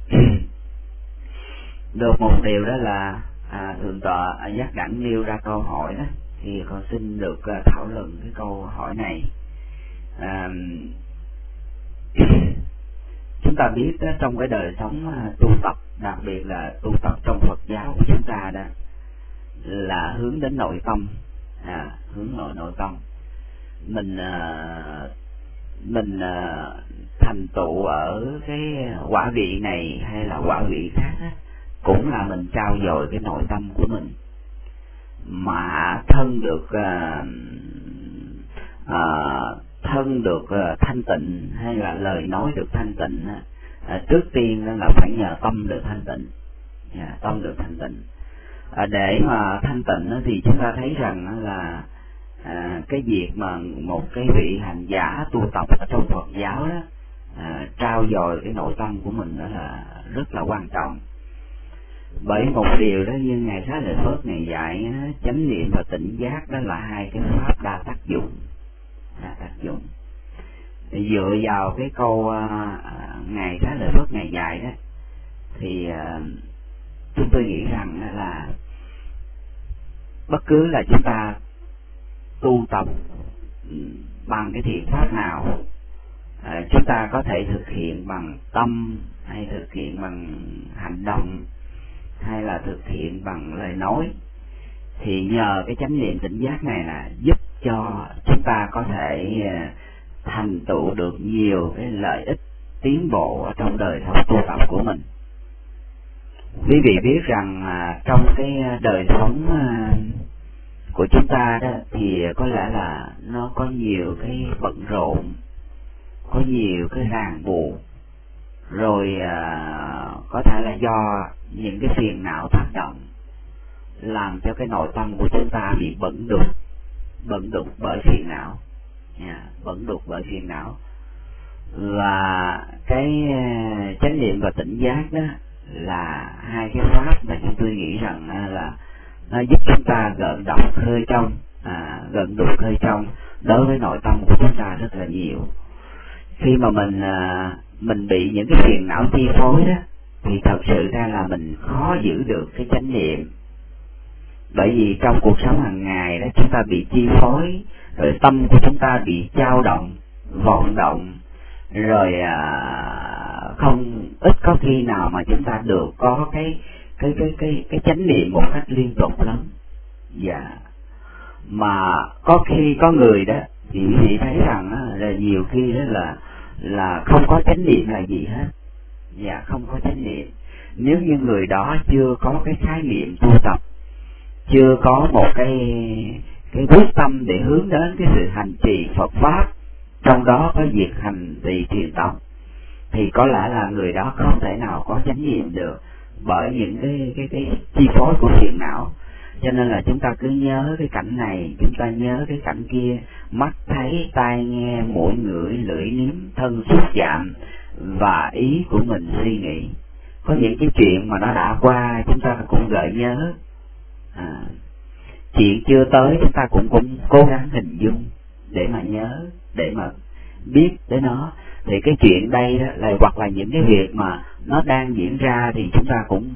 được một điều đó là Thượng tọa Giác Đẳng nêu ra câu hỏi đó, thì con xin được thảo luận cái câu hỏi này. Chúng chúng ta biết đó, trong cái đời sống tu tập, đặc biệt là tu tập trong Phật giáo của chúng ta đó, là hướng đến nội tâm, hướng nội tâm. Mình thành tựu ở cái quả vị này hay là quả vị khác á, cũng là mình trao dồi cái nội tâm của mình, mà thân được thanh tịnh hay là lời nói được thanh tịnh á, trước tiên là phải nhờ tâm được thanh tịnh. Tâm được thanh tịnh. Để mà thanh tịnh thì chúng ta thấy rằng là cái việc mà một cái vị hành giả tu tập ở trong Phật giáo đó, trao dồi cái nội tâm của mình đó là rất là quan trọng. Bởi một điều đó như Ngài Xá Lợi Phất Ngài dạy, chánh niệm và tỉnh giác đó là hai cái pháp đa tác dụng. Dựa vào cái câu Ngài Xá Lợi Phất Ngài dạy đó, thì chúng tôi nghĩ rằng là bất cứ là chúng ta tu tập bằng cái thiện pháp nào, chúng ta có thể thực hiện bằng tâm, hay thực hiện bằng hành động, hay là thực hiện bằng lời nói, thì nhờ cái chánh niệm tỉnh giác này là giúp cho chúng ta có thể thành tựu được nhiều cái lợi ích tiến bộ ở trong đời sống tu tập của mình. Quý vị biết rằng trong cái đời sống của chúng ta đó, thì có lẽ là nó có nhiều cái bận rộn, có nhiều cái ràng buộc, rồi có thể là do những cái phiền não tác động, làm cho cái nội tâm của chúng ta bị bận đục bởi phiền não, bận đục bởi phiền não. Và cái chánh niệm và tỉnh giác đó là hai cái pháp mà chúng tôi nghĩ rằng là nó giúp chúng ta gợn đục khơi trong đối với nội tâm của chúng ta rất là nhiều. Khi mà mình bị những cái phiền não chi phối đó, thì thật sự ra là mình khó giữ được cái chánh niệm. Bởi vì trong cuộc sống hàng ngày đó, chúng ta bị chi phối, rồi tâm của chúng ta bị dao động, vọng động, rồi không ít có khi nào mà chúng ta được có cái chánh niệm một cách liên tục lắm. Mà có khi có người đó thì quý vị thấy rằng là nhiều khi đó là không có chánh niệm là gì hết. Không có chánh niệm. Nếu như người đó chưa có cái khái niệm tu tập, chưa có một cái quyết tâm để hướng đến cái sự hành trì Phật pháp, trong đó có việc hành trì thiền tông, thì có lẽ là người đó không thể nào có chánh niệm được, bởi những cái chi phối của phiền não. Cho nên là chúng ta cứ nhớ cái cảnh này, chúng ta nhớ cái cảnh kia, mắt thấy, tai nghe, mũi ngửi, lưỡi nếm, thân xúc chạm và ý của mình suy nghĩ. Có những cái chuyện mà nó đã qua chúng ta cũng gợi nhớ, chuyện chưa tới chúng ta cũng cố gắng hình dung để mà nhớ, để mà biết tới nó. Thì cái chuyện đây đó là hoặc là những cái việc mà nó đang diễn ra thì chúng ta cũng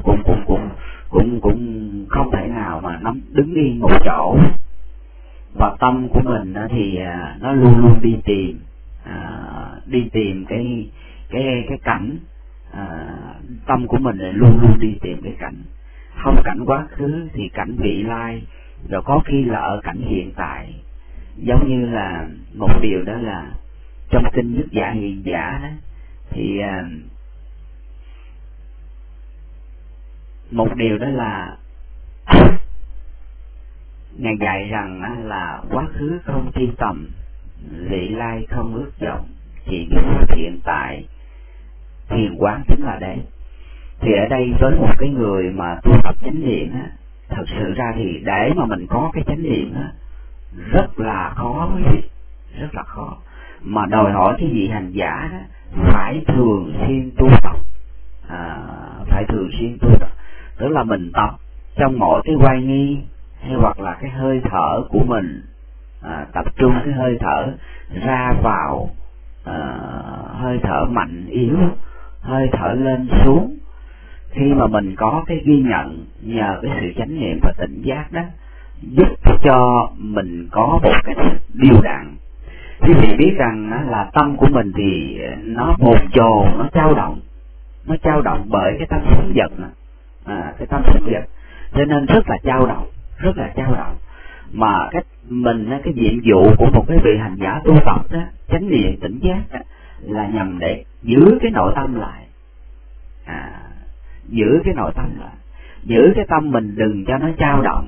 không thể nào mà nó đứng yên một chỗ. Và tâm của mình thì nó luôn luôn đi tìm cái cảnh, tâm của mình là luôn luôn đi tìm cái cảnh, không cảnh quá khứ thì cảnh vị lai, rồi có khi là ở cảnh hiện tại. Giống như là một điều đó là trong kinh Nhất Giả Hiện Giả đó, thì một điều đó là Ngài dạy rằng là quá khứ không tri tầm, vị lai không ước vọng, chỉ biết hiện tại, thiền quán chính là đấy. Thì ở đây với một cái người mà tu tập chánh niệm á, thật sự ra thì để mà mình có cái chánh niệm á rất là khó, rất là khó, mà đòi hỏi cái vị hành giả đó phải thường xuyên tu tập, tức là mình tập trong mỗi cái quay nghi, hay hoặc là cái hơi thở của mình, tập trung cái hơi thở ra vào, hơi thở mạnh yếu, hơi thở lên xuống. Khi mà mình có cái ghi nhận nhờ cái sự chánh niệm và tỉnh giác đó, giúp cho mình có một cái điều đặn. Quý vị biết rằng là tâm của mình thì nó bồn chồn, nó trao động bởi cái tâm sống vật, cái tâm sống vật, cho nên rất là trao động. Mà cái nhiệm vụ của một cái vị hành giả tu tập đó, chánh niệm tỉnh giác đó, là nhằm để giữ cái nội tâm lại, giữ cái tâm mình đừng cho nó trao động.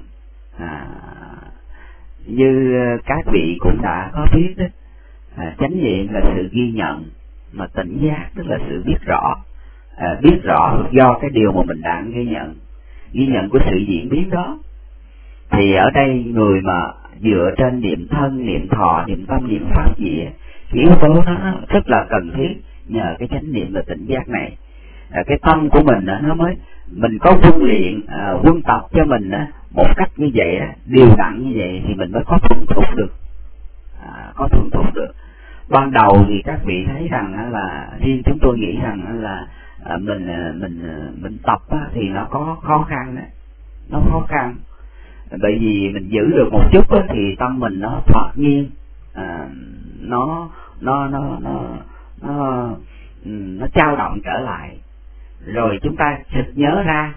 Như các vị cũng đã có biết đó, chánh niệm là sự ghi nhận, mà tỉnh giác tức là sự biết rõ do cái điều mà mình đang ghi nhận của sự diễn biến đó. Thì ở đây người mà dựa trên niệm thân, niệm thọ, niệm tâm, niệm pháp gì, cái yếu tố nó rất là cần thiết. Nhờ cái chánh niệm và tỉnh giác này, cái tâm của mình nó mới, mình có huấn luyện, quân tập cho mình một cách như vậy, đều đặn như vậy thì mình mới có thuần thục được. Ban đầu thì các vị thấy rằng là riêng chúng tôi nghĩ rằng là mình tập thì nó có khó khăn đấy, nó khó khăn. Bởi vì mình giữ được một chút thì tâm mình nó thoạt nhiên, nó trao động trở lại, rồi chúng ta sực nhớ ra,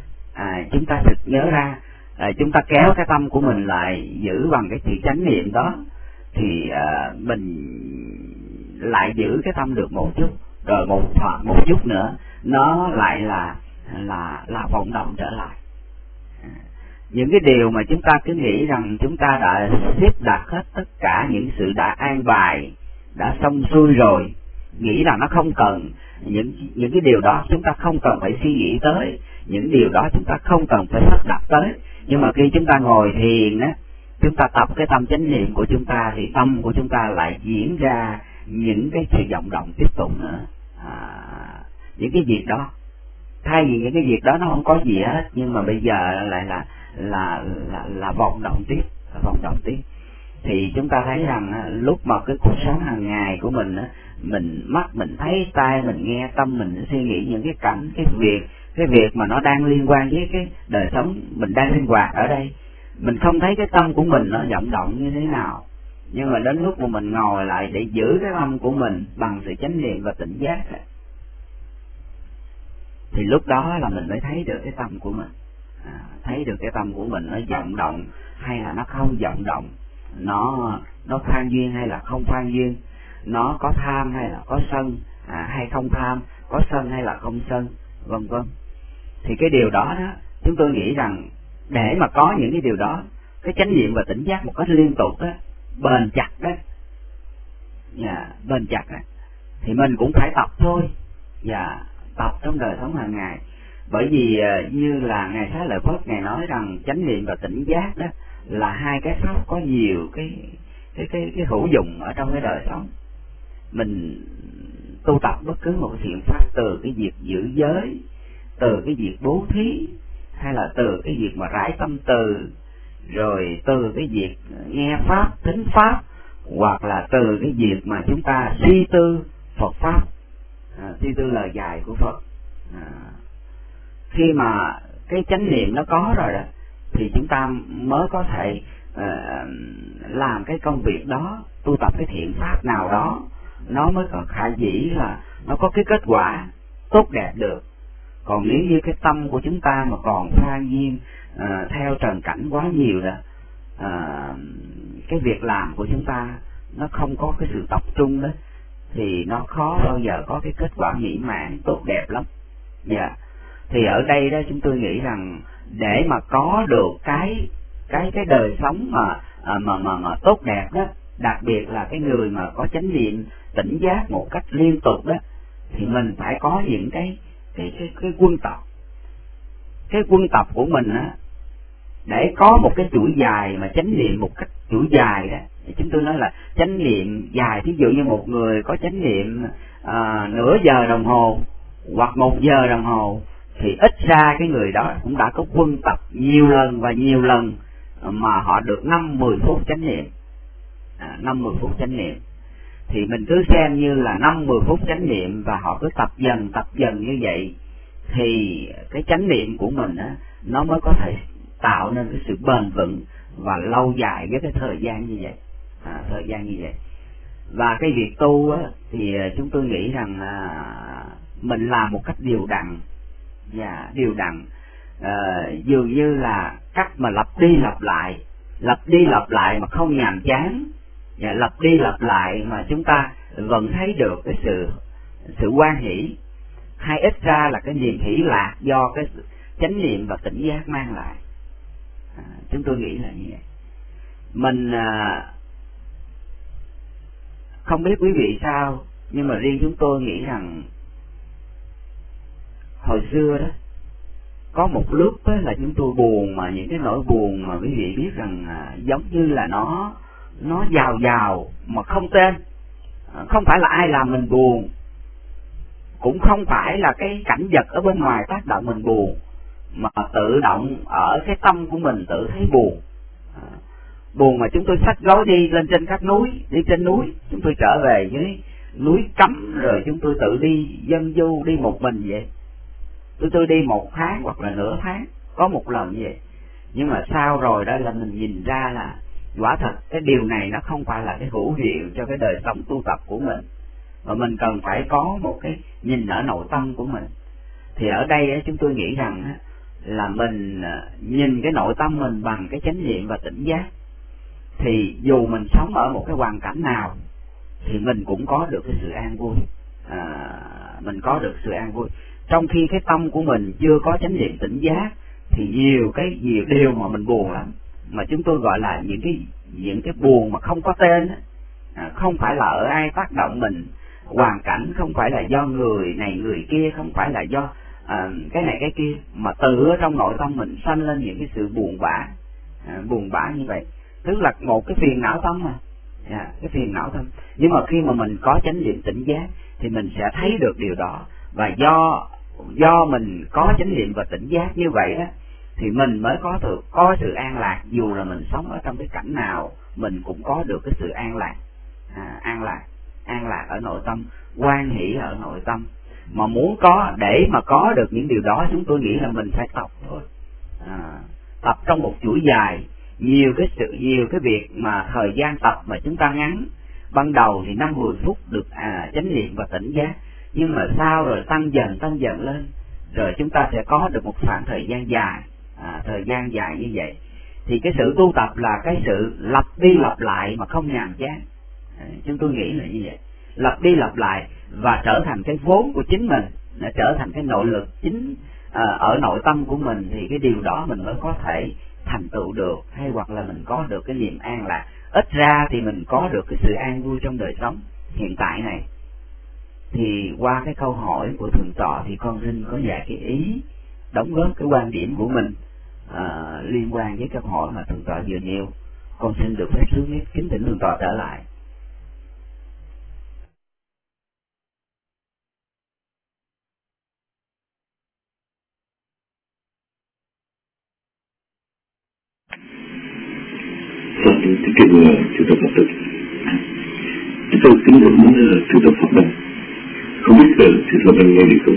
chúng ta kéo cái tâm của mình lại giữ bằng cái sự chánh niệm đó, thì mình lại giữ cái tâm được một chút, rồi một chút nữa nó lại là vọng động trở lại. Những cái điều mà chúng ta cứ nghĩ rằng chúng ta đã xếp đặt hết tất cả những sự đã an bài, đã xong xuôi rồi, nghĩ rằng nó không cần những cái điều đó, chúng ta không cần phải suy nghĩ tới những điều đó, chúng ta không cần phải sắp đặt tới. Nhưng mà khi chúng ta ngồi thiền á, chúng ta tập cái tâm chánh niệm của chúng ta, thì tâm của chúng ta lại diễn ra những cái sự vọng động tiếp tục nữa. Những cái việc đó, thay vì những cái việc đó nó không có gì hết, nhưng mà bây giờ lại là vọng động tiếp. Thì chúng ta thấy rằng lúc mà cái cuộc sống hàng ngày của mình, mắt mình thấy, tai mình nghe, tâm mình suy nghĩ những cái cảnh, cái việc mà nó đang liên quan với cái đời sống mình đang sinh hoạt ở đây, mình không thấy cái tâm của mình nó vọng động như thế nào. Nhưng mà đến lúc mà mình ngồi lại để giữ cái tâm của mình bằng sự chánh niệm và tỉnh giác, thì lúc đó là mình mới thấy được cái tâm của mình, thấy được cái tâm của mình nó vọng động hay là nó không vọng động, nó phan duyên hay là không phan duyên, nó có tham hay là có sân, hay không tham, có sân hay là không sân, vân vân. Thì cái điều đó chúng tôi nghĩ rằng để mà có những cái điều đó, cái chánh niệm và tỉnh giác một cách liên tục bền chặt thì mình cũng phải tập thôi, tập trong đời sống hàng ngày. Bởi vì như là Ngài Xá Lợi Phất, Ngài nói rằng chánh niệm và tỉnh giác đó là hai cái pháp có nhiều cái hữu dụng ở trong cái đời sống. Mình tu tập bất cứ một thiện pháp, từ cái việc giữ giới, từ cái việc bố thí, hay là từ cái việc mà rải tâm từ, rồi từ cái việc nghe pháp, thính pháp, hoặc là từ cái việc mà chúng ta suy tư Phật pháp, suy tư lời dạy của Phật. Khi mà cái chánh niệm nó có rồi đó, thì chúng ta mới có thể làm cái công việc đó, tu tập cái thiện pháp nào đó, nó mới có khả dĩ là nó có cái kết quả tốt đẹp được. Còn nếu như cái tâm của chúng ta mà còn phan duyên theo trần cảnh quá nhiều đó, cái việc làm của chúng ta nó không có cái sự tập trung đó, thì nó khó bao giờ có cái kết quả mỹ mãn tốt đẹp lắm. Thì ở đây đó chúng tôi nghĩ rằng để mà có được cái đời sống mà tốt đẹp đó, đặc biệt là cái người mà có chánh niệm tỉnh giác một cách liên tục đó, thì mình phải có những cái quân tập. Cái quân tập của mình á, để có một cái chuỗi dài mà chánh niệm một cách chuỗi dài đó, thì chúng tôi nói là chánh niệm dài. Ví dụ như một người có chánh niệm nửa giờ đồng hồ hoặc 1 giờ đồng hồ, thì ít ra cái người đó cũng đã có quân tập nhiều lần và nhiều lần mà họ được 5-10 phút chánh niệm. 5-10 phút chánh niệm thì mình cứ xem như là 5-10 phút chánh niệm, và họ cứ tập dần như vậy, thì cái chánh niệm của mình á, nó mới có thể tạo nên cái sự bền vững và lâu dài với cái thời gian như vậy. Và cái việc tu á, thì chúng tôi nghĩ rằng mình làm một cách đều đặn, và đều đặn, dường như là cách mà lặp đi lặp lại mà không nhàm chán, và lặp đi lặp lại mà chúng ta vẫn thấy được cái sự hoan hỷ, hay ít ra là cái niềm hỷ lạc do cái chánh niệm và tỉnh giác mang lại. Chúng tôi nghĩ là như vậy. Mình không biết quý vị sao, nhưng mà riêng chúng tôi nghĩ rằng hồi xưa đó có một lúc đó là chúng tôi buồn, mà những cái nỗi buồn mà quý vị biết rằng giống như là nó giàu mà không tên. Không phải là ai làm mình buồn, cũng không phải là cái cảnh vật ở bên ngoài tác động mình buồn, mà tự động ở cái tâm của mình tự thấy buồn. Buồn mà chúng tôi xách gói đi lên trên các núi, đi trên núi, chúng tôi trở về dưới núi cấm, rồi chúng tôi tự đi dân du, đi một mình vậy. Tôi đi 1 tháng hoặc là nửa tháng, có một lần vậy. Nhưng mà sau rồi đó là mình nhìn ra là quả thật cái điều này nó không phải là cái hữu hiệu cho cái đời sống tu tập của mình, mà mình cần phải có một cái nhìn ở nội tâm của mình. Thì ở đây chúng tôi nghĩ rằng là mình nhìn cái nội tâm mình bằng cái chánh niệm và tỉnh giác, thì dù mình sống ở một cái hoàn cảnh nào thì mình cũng có được cái sự an vui. Mình có được sự an vui. Trong khi cái tâm của mình chưa có chánh niệm tỉnh giác thì nhiều điều mà mình buồn lắm, mà chúng tôi gọi là những cái buồn mà không có tên. Không phải là ở ai tác động mình, hoàn cảnh không phải là do người này người kia, không phải là do cái này cái kia, mà từ ở trong nội tâm mình sanh lên những cái sự buồn bã như vậy. Tức là một cái phiền não tâm mà, cái phiền não tâm. Nhưng mà khi mà mình có chánh niệm tỉnh giác thì mình sẽ thấy được điều đó, và do mình có chánh niệm và tỉnh giác như vậy đó, thì mình mới có sự an lạc. Dù là mình sống ở trong cái cảnh nào, mình cũng có được cái sự an lạc, an lạc ở nội tâm, hoan hỷ ở nội tâm. Mà để mà có được những điều đó, chúng tôi nghĩ là mình phải tập thôi. Tập trong một chuỗi dài, nhiều cái việc mà thời gian tập mà chúng ta ngắn. Ban đầu thì 5-10 phút được chánh niệm và tỉnh giác, nhưng mà sau rồi tăng dần lên, rồi chúng ta sẽ có được một khoảng thời gian dài như vậy. Thì cái sự tu tập là cái sự lặp đi lặp lại mà không nhàm chán. Chúng tôi nghĩ là như vậy, lặp đi lặp lại và trở thành cái vốn của chính mình, trở thành cái nội lực chính ở nội tâm của mình, thì cái điều đó mình mới có thể thành tựu được, hay hoặc là mình có được cái niềm an lạc. Ít ra thì mình có được cái sự an vui trong đời sống hiện tại này. Thì qua cái câu hỏi của thượng tọa thì con xin có vài cái ý đóng góp cái quan điểm của mình liên quan với câu hỏi mà thượng tọa vừa nêu. Con xin được phép xuống kính thỉnh thượng tọa trở lại. Kính thưa Thượng tọa Phật tử, chúng tôi kính mến Thượng tọa Phật Đăng. Không biết Thượng tọa Đăng nghe được không?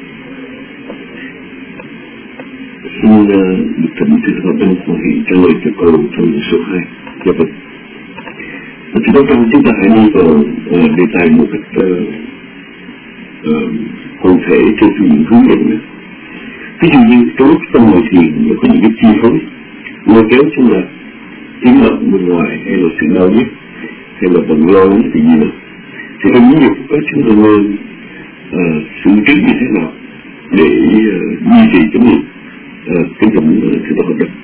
Xin được thỉnh Thượng tọa Đăng phổ hiện trả lời cho câu trong số 2. Dạ vâng. Thượng tọa Đăng, chúng ta hãy đi vào đề tài một cách cụ thể trên phương diện hướng dẫn. Ví dụ như trong lúc tâm ngồi thiền có những cái chi phối lôi kéo chúng ta tiếng động bên ngoài, hay là sự đau nhức, hay là bận lo thì gì đó, thì trong những việc đó chúng ta nên xử trí như thế nào để duy trì chánh niệm. Kính thỉnh Thượng tọa Phật Đăng.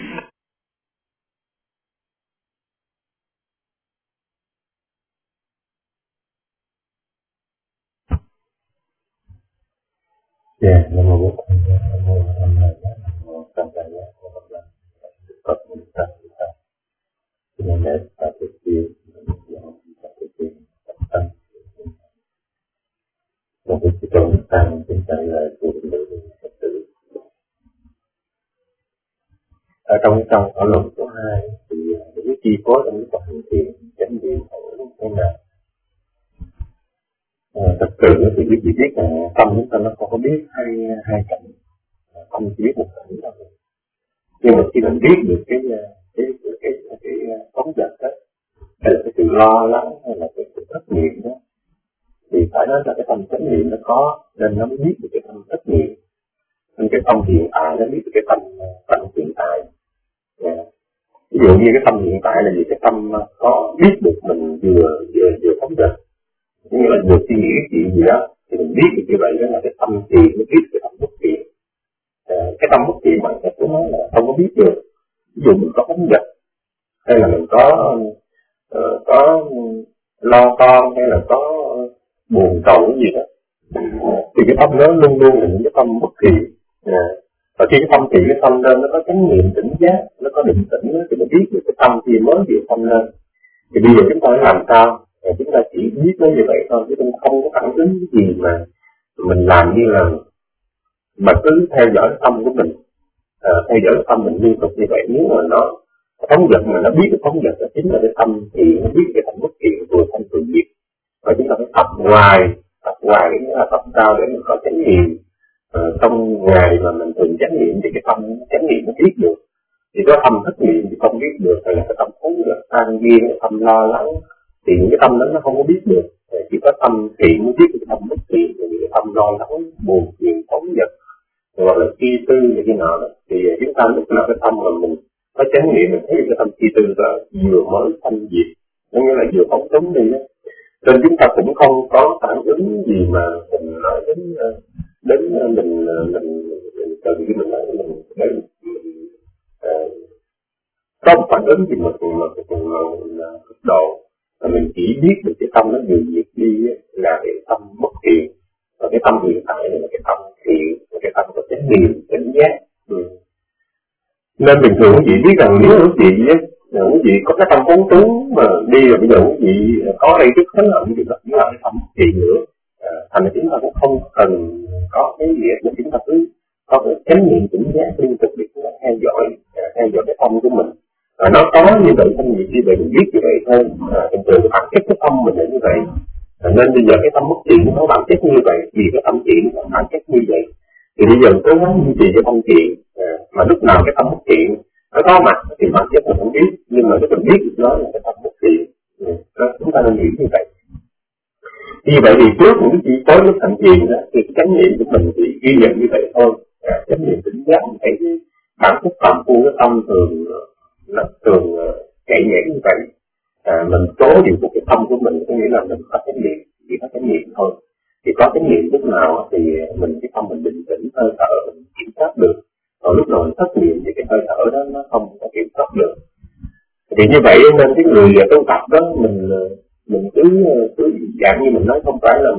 Nam mô Bổn Sư Nam mô Tham Ma Giá Nam mô Tam Đại Giác Nam mô Phật Phật Bổn Sư Phật. Cho nên để ta thực hiện tâm. Một cái trong tăng chúng ta là của người Phật tử. Ở trong ở luận số 2 thì những chi phối trong cái hành thiền chánh niệm ở thế nào? Thật sự thì quý vị biết là tâm chúng ta nó không có biết hai cảnh, không chỉ biết một cảnh đâu. Nhưng mà khi mình biết được cái phóng dật đó, hay là cái sự lo lắng, hay là cái sự thất niệm đó, thì phải nói là cái tâm chánh niệm nó có, nên nó mới biết được cái tâm thất niệm. Nên cái tâm hiện tại nó biết được cái tâm hiện tại. Ví dụ như cái tâm hiện tại là gì? Cái tâm có biết được mình vừa phóng dật, như là vừa suy nghĩ cái chuyện gì đó, thì mình biết được như vậy đó là cái tâm thiện, mới biết cái tâm bất thiện. Cái tâm bất thiện bản chất của nó là không có biết được. Ví dụ mình có phóng dật, hay là mình có lo toan, hay là có buồn rầu cái gì đó, thì cái tâm đó luôn luôn là những cái tâm bất thiện. Và khi cái tâm thiện cái tâm lên, nó có chánh niệm tỉnh giác, nó có định tĩnh, thì mình biết được cái tâm kia mới vừa tâm lên. Thì bây giờ chúng ta làm sao? Chúng ta chỉ biết nó như vậy thôi, chứ không có phản ứng cái gì mà mình làm như là mà cứ theo dõi cái tâm của mình, theo dõi cái tâm mình liên tục như vậy. Nếu mà nó phóng dật mà nó biết cái phóng dật là chính là cái tâm thiện, nó biết cái tâm bất thiện vừa thanh vừa diệt. Và chúng ta phải tập hoài nghĩa là tập sao để mình có chánh niệm. Trong ngày mà mình thường chánh niệm thì cái tâm chánh niệm nó biết được. Thì có tâm thất niệm thì không biết được, hay là cái tâm phóng dật an nhiên, cái tâm lo lắng, thì những cái tâm đó nó không có biết được. Chỉ có tâm thiện mới biết cái tâm bất thiện, những cái tâm lo lắng, buồn phiền, phóng dật, hoặc là chi tư như thế nào đó. Thì chúng ta lúc nào cái tâm mà mình có chánh niệm, mình thấy cái tâm chi tư đó vừa mới thanh diệt, nó nghĩa là vừa phóng túng đi đó. Nên chúng ta cũng không có phản ứng gì mà mình nói đến mình từ khi mình nói mình đến có một phản ứng gì mà cực độ, mà mình chỉ biết được cái tâm nó vừa diệt đi là cái tâm bất thiện, và cái tâm hiện tại là cái tâm thiện, và cái tâm có chánh niệm tỉnh giác. Nên bình thường quý vị biết rằng nếu quý vị có cái tâm phóng túng mà đi rồi bây giờ quý vị có đây chút thánh hận thì nó cũng là cái tâm bất thiện nữa. Thành ra chúng ta cũng không cần có cái gì mà chúng ta cứ có cái chánh niệm tỉnh giác liên tục để chúng ta theo dõi cái tâm của mình. Nó có như vậy, không gì như vậy, mình biết như vậy thôi. Bình thường bản chất cái tâm mình là như vậy. Nên bây giờ cái tâm bất thiện nó bản chất như vậy, vì cái tâm thiện nó bản chất như vậy. Thì bây giờ cố gắng duy trì cái tâm thiện, mà lúc nào cái tâm bất thiện nó có mặt thì bản chất mình không biết, nhưng mà mình biết được nó là cái tâm bất thiện. Chúng ta nên hiểu như vậy. Như vậy thì trước những chỉ tới lúc thành thiện đó, thì cái chánh niệm của mình thì ghi nhận như vậy thôi. Chánh niệm tỉnh giác mình thấy bản chất tầm phu cái tâm thường chạy nhảy như vậy. Mình cố điều phục cái tâm của mình, có nghĩa là mình có chánh niệm, chỉ có chánh niệm thôi. Thì có chánh niệm lúc nào thì mình cái tâm mình bình tĩnh, hơi thở mình kiểm soát được. Còn lúc nào mình thất niệm thì cái hơi thở đó nó không có kiểm soát được. Thì như vậy nên cái người tu tập đó mình cứ dạng như mình nói, không phải là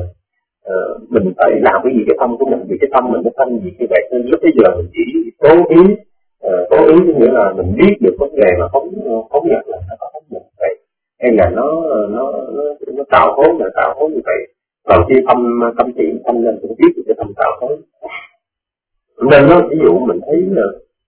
mình phải làm cái gì cái tâm của mình, vì cái tâm mình nó thanh gì như vậy. Nên lúc bây giờ mình chỉ cố ý có nghĩa là mình biết được vấn đề mà phóng dật là nó có phóng dật vậy, hay là nó tạo hối như vậy. Còn khi tâm thiện tâm lên cũng biết được cái tâm tạo hối. Nên nó ví dụ mình thấy là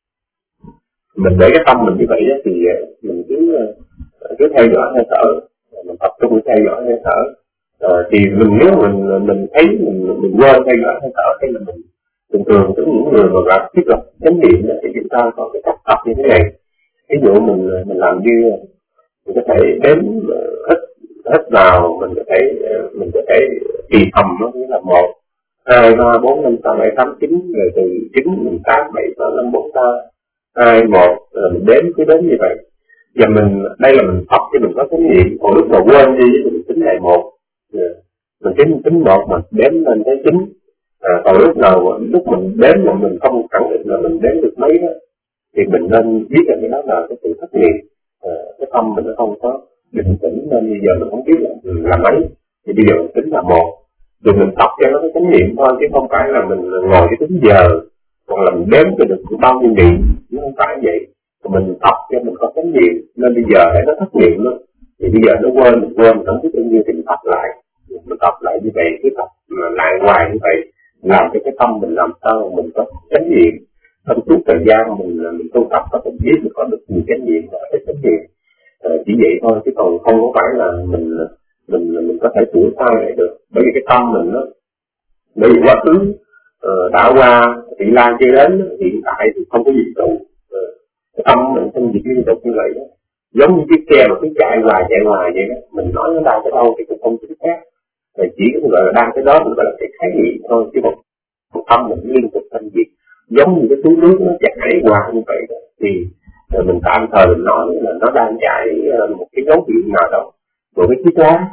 mình để cái tâm mình như vậy đó, thì mình cứ theo dõi hơi thở, mình tập trung theo dõi hơi thở. Thì nếu mình thấy mình quên theo dõi hơi thở, hay là mình thường có những người mà gặp thiết lập chánh niệm thì chúng ta có cái cách tập như thế này. Ví dụ mình làm như mình có thể đếm hít vào, mình có thể kỳ thầm, nó nghĩa là 1, 2, 3, 4, 5, 6, 7, 8, 9, rồi từ 9, 8, 7, 6, 5, 4, 3, 2, 1, rồi mình đếm như vậy. Và đây là mình tập cho mình có chánh niệm, còn lúc mà quên đi thì mình tính lại 1, mình tính 1 mà đếm lên tới 9. Còn lúc mình đếm mà mình không khẳng định là mình đếm được mấy đó, thì mình nên biết rằng cái đó là cái sự thất niệm. Cái tâm mình nó không có định tĩnh, nên bây giờ mình không biết là mấy, thì bây giờ mình tính là 1, rồi mình tập cho nó cái chánh niệm thôi, chứ không phải là mình ngồi cái tính giờ hoặc là mình đếm cho được bao nhiêu niệm, chứ không phải vậy. Mình tập cho mình có chánh niệm, nên bây giờ để nó thất niệm đó, thì bây giờ nó quên mình không biết bao nhiêu thì mình tập lại. Mình tập lại như vậy, cứ tập lại hoài như vậy, làm cho cái tâm mình làm sao mình có chánh niệm. Trong suốt thời gian mình tu tập có thể biết mình có được nhiều chánh niệm và ít chánh niệm. Chỉ vậy thôi, chứ còn không có phải là mình có thể sửa sai lại được. Bởi vì cái tâm mình đó, bởi vì quá khứ đã qua, thị lan chưa đến, hiện tại thì không có gì trụ. Cái tâm mình không gì liên tục như vậy đó. giống như chiếc xe mà cứ chạy hoài vậy đó, mình nói nó đang tới đâu thì cũng không chính xác, thì chỉ gọi là đang tới đó mình gọi là cái khái niệm thôi, chứ một tâm mình liên tục thành việc giống như cái túi nước nó chảy qua như vậy đó. Thì mình tạm thời mình nói là nó đang chạy một cái dấu hiệu nào đó của cái chiếc lá,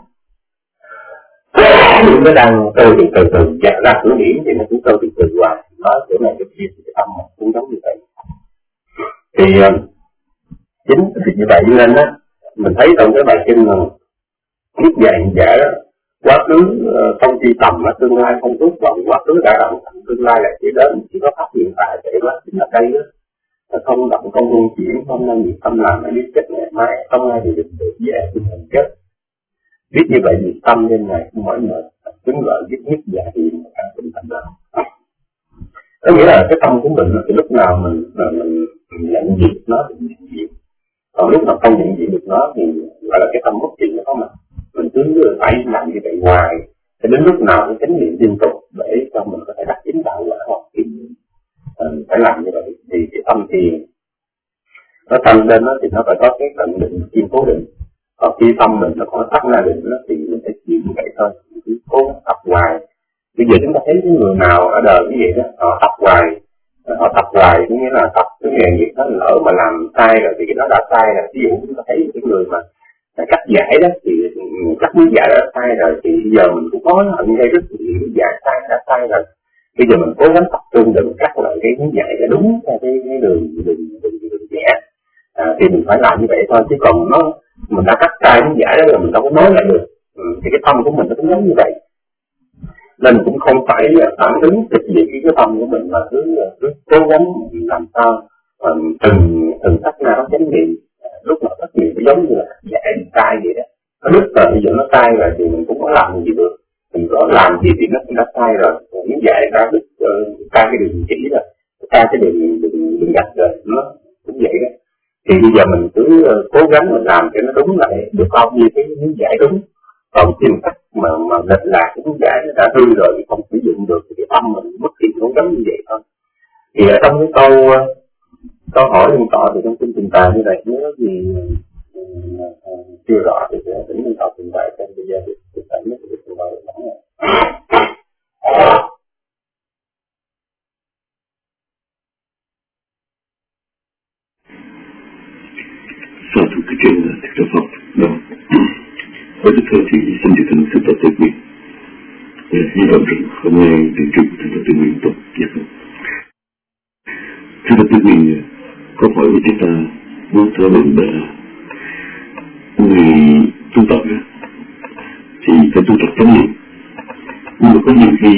nó đang từ từ ra cửa điểm thì nó cũng từ hoài, nó chỗ này cái kia thì cái tâm mình cũng giống như vậy. Thì chính vì như vậy nên á, mình thấy trong cái bài kinh là viết về hiện giả đó, quá khứ không truy tầm, tương lai không ước vọng, quá khứ đã động, tương lai lại chỉ đến, chỉ có pháp hiện tại để đó chính là đây đó, không động không luân chuyển, không nên việc tâm làm hay biết chết ngày mai, không ai thì được dễ tình hình chết. Viết như vậy thì tâm lên này không mỏi mệt, chứng gọi viết nhất giả hiện cả tinh thần đó. Có nghĩa là cái tâm của mình thì lúc nào mình nhận diện nó thì nhận diện, còn lúc nào không nhận diện được nó thì gọi là cái tâm bất trị nó có mặt. Mình cứ phải làm như vậy hoài, cho đến lúc nào cái chánh niệm liên tục để cho mình có thể đắc chính đạo quả hoặc thiền. Phải làm như vậy thì cái tâm thiền nó tăng lên nó thì nó phải có cái cận định chuyên cố định. Còn khi tâm mình nó có tắt ra định nó thì mình phải chịu như vậy thôi, mình cứ cố tập hoài. Bây giờ chúng ta thấy cái người nào ở đời như vậy đó, họ tập hoài, có nghĩa là tập cái nghề nghiệp đó, lỡ mà làm sai rồi thì cái đó đã sai rồi. Ví dụ chúng ta thấy cái người mà cách giải đó thì cách lý giải đã sai rồi, thì giờ mình cũng có hận gây rất nhiều lý giải đã sai rồi. Bây giờ mình cố gắng tập trung để mình cắt lại cái lý giải cho đúng theo cái đường vẽ, thì mình phải làm như vậy thôi, chứ còn mình đã cắt sai lý giải đó rồi mình đâu có nói lại được. Thì cái tâm của mình nó cũng giống như vậy, nên cũng không phải phản ứng trực diện cái tâm của mình mà cứ cố gắng làm sao từng sắc na nó chánh niệm, lúc nào tất niệm nó giống như là giải sai vậy đó. Nó đứt rồi, bây giờ nó sai rồi thì mình cũng có làm gì được, mình có làm gì thì nó cũng đã sai rồi, nó giải ra đứt ra cái đường chỉ rồi, ra cái đường gạch rồi, nó cũng vậy đó. Thì bây giờ mình cứ cố gắng mình làm cho nó đúng lại được bao nhiêu cái lý giải đúng. Còn khi cách mà lệch lạc cái lý giải nó đã hư rồi thì không sử dụng được thì cái tâm mình bất kỳ cũng giống như vậy thôi. Thì ở trong cái câu hỏi liên tọa thì trong kinh Tình Tà như vậy, nếu gì chưa rõ thì tỉnh liên tọa Tình Tà trong bây giờ thì tỉnh nhất thì tôi nói là sau thuộc cái chuyện là thực Phật đó. Với cái thời thì xin chư thân sự tập tự nguyện, hy vọng rằng hôm nay tiền trục thực tập tự nguyện tốt nhất. Thực tập tự nguyện câu hỏi của chúng ta muốn thảo luận là người tu tập thì phải tu tập chánh niệm, nhưng mà có nhiều khi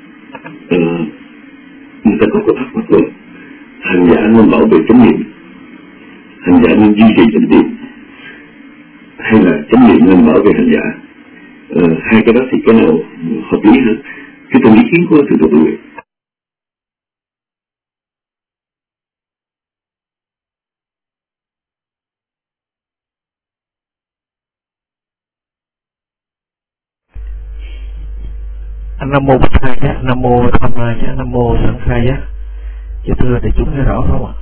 người ta có thắc mắc là hành giả nên bảo vệ chánh niệm, hành giả nên duy trì chánh niệm, hay là chánh niệm nên bảo vệ hành giả? Hai cái đó thì cái nào hợp lý hơn? Cái từng ý kiến của thượng tọa Tự Nguyện. Nam mô Bụt Thầy Giá, Nam mô Tham Ma Giá, Nam mô Sanh Khai Giá. Dạ thưa đại chúng nghe rõ không ạ?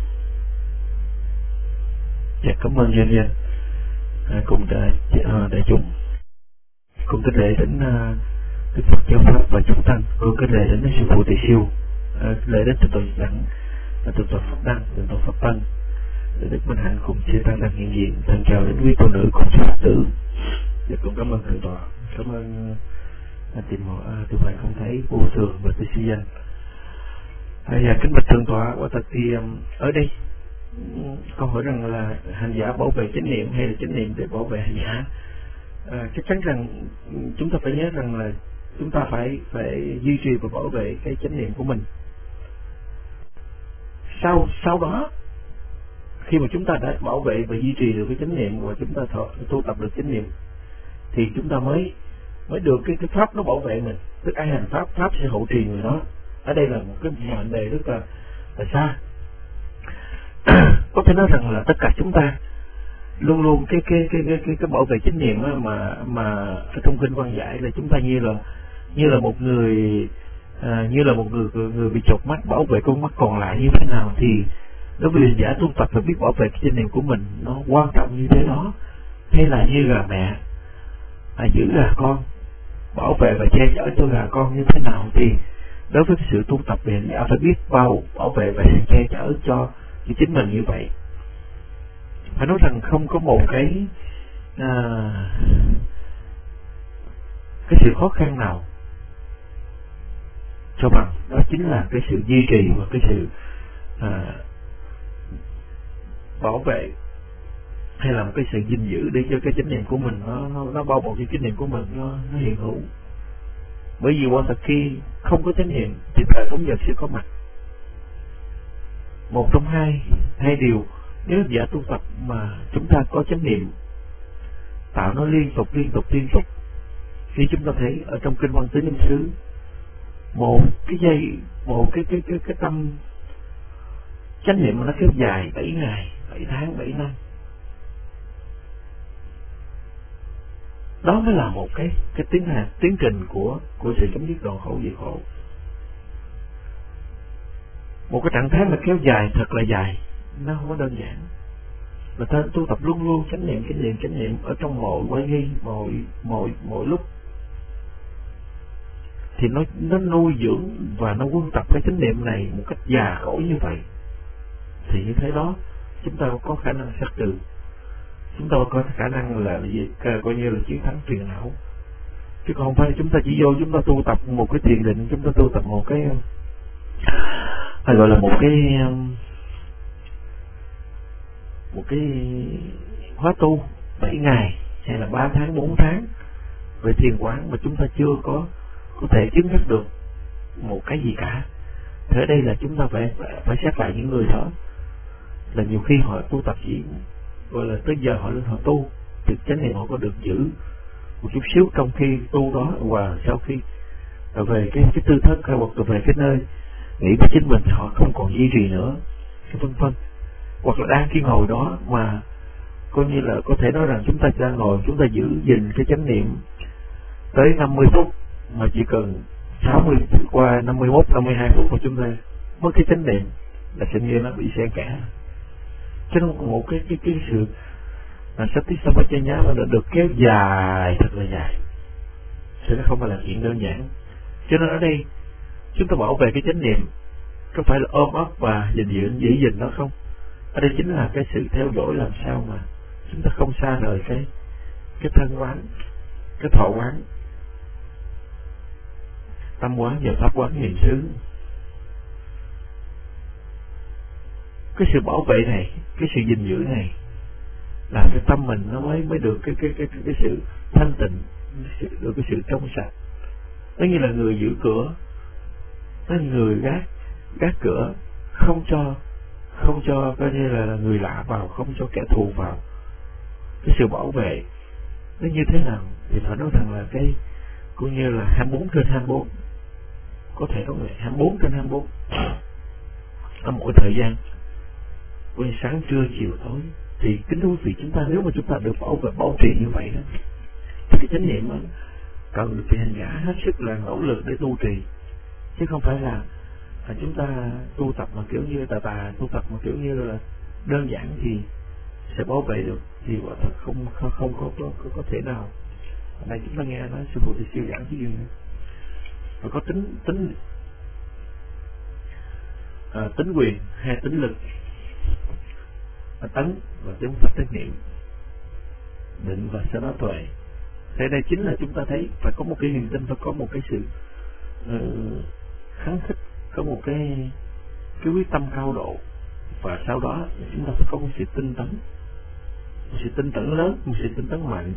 Dạ cảm ơn Duyên Duyên. Cùng đại chúng cùng kính lễ đến Đức Phật Giáo Pháp và chúng tăng, cùng kính lễ đến sư phụ Tỳ Siêu, lễ đến thượng tọa Đẳng, thượng tọa Pháp Đăng, thượng tọa Pháp Tăng, Đức Minh Hạnh cùng chư tăng đang hiện diện. Thân chào đến quý cô nữ cùng sư Phật tử. Dạ cũng cảm ơn thượng tọa, cảm ơn tìm họ tụi bạn không thấy vô thường và tư si danh. Kính bạch thượng tọa, quả thật thì ở đây câu hỏi rằng là hành giả bảo vệ chánh niệm hay là chánh niệm để bảo vệ hành giả, chắc chắn rằng chúng ta phải nhớ rằng là chúng ta phải duy trì và bảo vệ cái chánh niệm của mình. Sau đó khi mà chúng ta đã bảo vệ và duy trì được cái chánh niệm và chúng ta tu tập được chánh niệm thì chúng ta mới được cái pháp nó bảo vệ mình, tức ai hành pháp sẽ hộ trì người đó. Ở đây là một cái mệnh đề rất là xa. Có thể nói rằng là tất cả chúng ta luôn luôn cái bảo vệ chánh niệm mà ở trong kinh Văn Giải là chúng ta như là một người bị chột mắt bảo vệ con mắt còn lại như thế nào, thì Đối với hành giả tu tập phải biết bảo vệ cái chánh niệm của mình nó quan trọng như thế đó, hay là như gà mẹ giữ gà con, bảo vệ và che chở cho gà con như thế nào, thì đối với cái sự tu tập thì hành giả phải biết bảo vệ và che chở cho chính mình như vậy. Phải nói rằng không có một cái sự khó khăn nào cho bằng đó chính là cái sự duy trì và cái sự bảo vệ, hay là một cái sự gìn giữ để cho cái chánh niệm của mình nó bao bọc cái chánh niệm của mình nó hiện hữu. Bởi vì quả thật khi không có chánh niệm thì thời phóng dật sẽ có mặt. Một trong hai điều, nếu giả tu tập mà chúng ta có chánh niệm tạo nó liên tục, khi chúng ta thấy ở trong kinh Văn Tứ Niệm xứ, một cái tâm chánh niệm mà nó kéo dài 7 ngày, 7 tháng, 7 năm, đó mới là một cái tiến trình của sự chấm dứt đoạn khổ diệt khổ. Một cái trạng thái mà kéo dài thật là dài, nó không có đơn giản. Mà ta tu tập luôn luôn chánh niệm ở trong mọi quay nghi, mọi lúc, thì nó nuôi dưỡng và nó quân tập cái chánh niệm này một cách già cỗi như vậy, thì như thế đó chúng ta có khả năng sát trừ, chúng ta có khả năng là gì, coi như là chiến thắng phiền não. Chứ còn không phải chúng ta chỉ vô chúng ta tu tập một cái thiền định, chúng ta tu tập một cái hay gọi là một cái khóa tu 7 ngày hay là 3 tháng, 4 tháng về thiền quán mà chúng ta chưa có thể chứng thức được một cái gì cả. Thế ở đây là chúng ta phải xét lại những người đó, là nhiều khi họ tu tập chỉ gọi là tới giờ họ lên họ tu thì chánh niệm họ có được giữ một chút xíu trong khi tu đó, và sau khi về cái tư thức hay hoặc về cái nơi nghĩ với chính mình họ không còn duy trì nữa, cái vân vân. Hoặc là đang khi ngồi đó mà coi như là có thể nói rằng chúng ta đang ngồi, chúng ta giữ gìn cái chánh niệm tới 50 phút mà chỉ cần 60 qua 51, 52 phút mà chúng ta mất cái chánh niệm là tự nhiên nó bị xen kẽ. Cho nên một cái sự Satisapachanya mà được kéo dài thật là dài, thì nó không phải là chuyện đơn giản. Cho nên ở đây chúng ta bảo vệ cái chánh niệm có phải là ôm ấp và giữ gìn nó không? Ở đây chính là cái sự theo dõi làm sao mà chúng ta không xa rời cái thân quán, cái thọ quán, tâm quán và pháp quán niệm xứ. Cái sự bảo vệ này, cái sự gìn giữ này làm cái tâm mình nó mới được cái sự thanh tịnh, được cái sự trong sạch. Nó như là người giữ cửa, nó như người gác cửa, không cho coi như là người lạ vào, không cho kẻ thù vào. Cái sự bảo vệ nó như thế nào thì phải nói rằng là cái cũng như là 24/24, có thể nói là 24/24 ở mỗi thời gian, buổi sáng trưa chiều tối. Thì kính thưa quý vị, chúng ta nếu mà chúng ta được bảo trì như vậy đó, thì cái chánh niệm cần được cái hành giả hết sức là nỗ lực để tu trì, chứ không phải là chúng ta tu tập mà kiểu như tà tu tập mà kiểu như là đơn giản thì sẽ bảo vệ được, thì quả thật không có thể nào. Ở đây chúng ta nghe nói sư phụ thì siêu giảng chứ gì nữa, và có tính quyền hay tính lực, tấn và tính pháp trách nhiệm, định và sau đó tuệ. Thế đây chính là chúng ta thấy phải có một cái niềm tin, phải có một cái sự kháng khích, có một cái quyết tâm cao độ, và sau đó chúng ta phải có một sự tinh tấn, một sự tinh tấn lớn, một sự tinh tấn mạnh.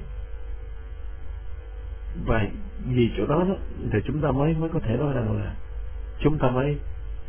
Và vì chỗ đó thì chúng ta mới có thể nói rằng là chúng ta mới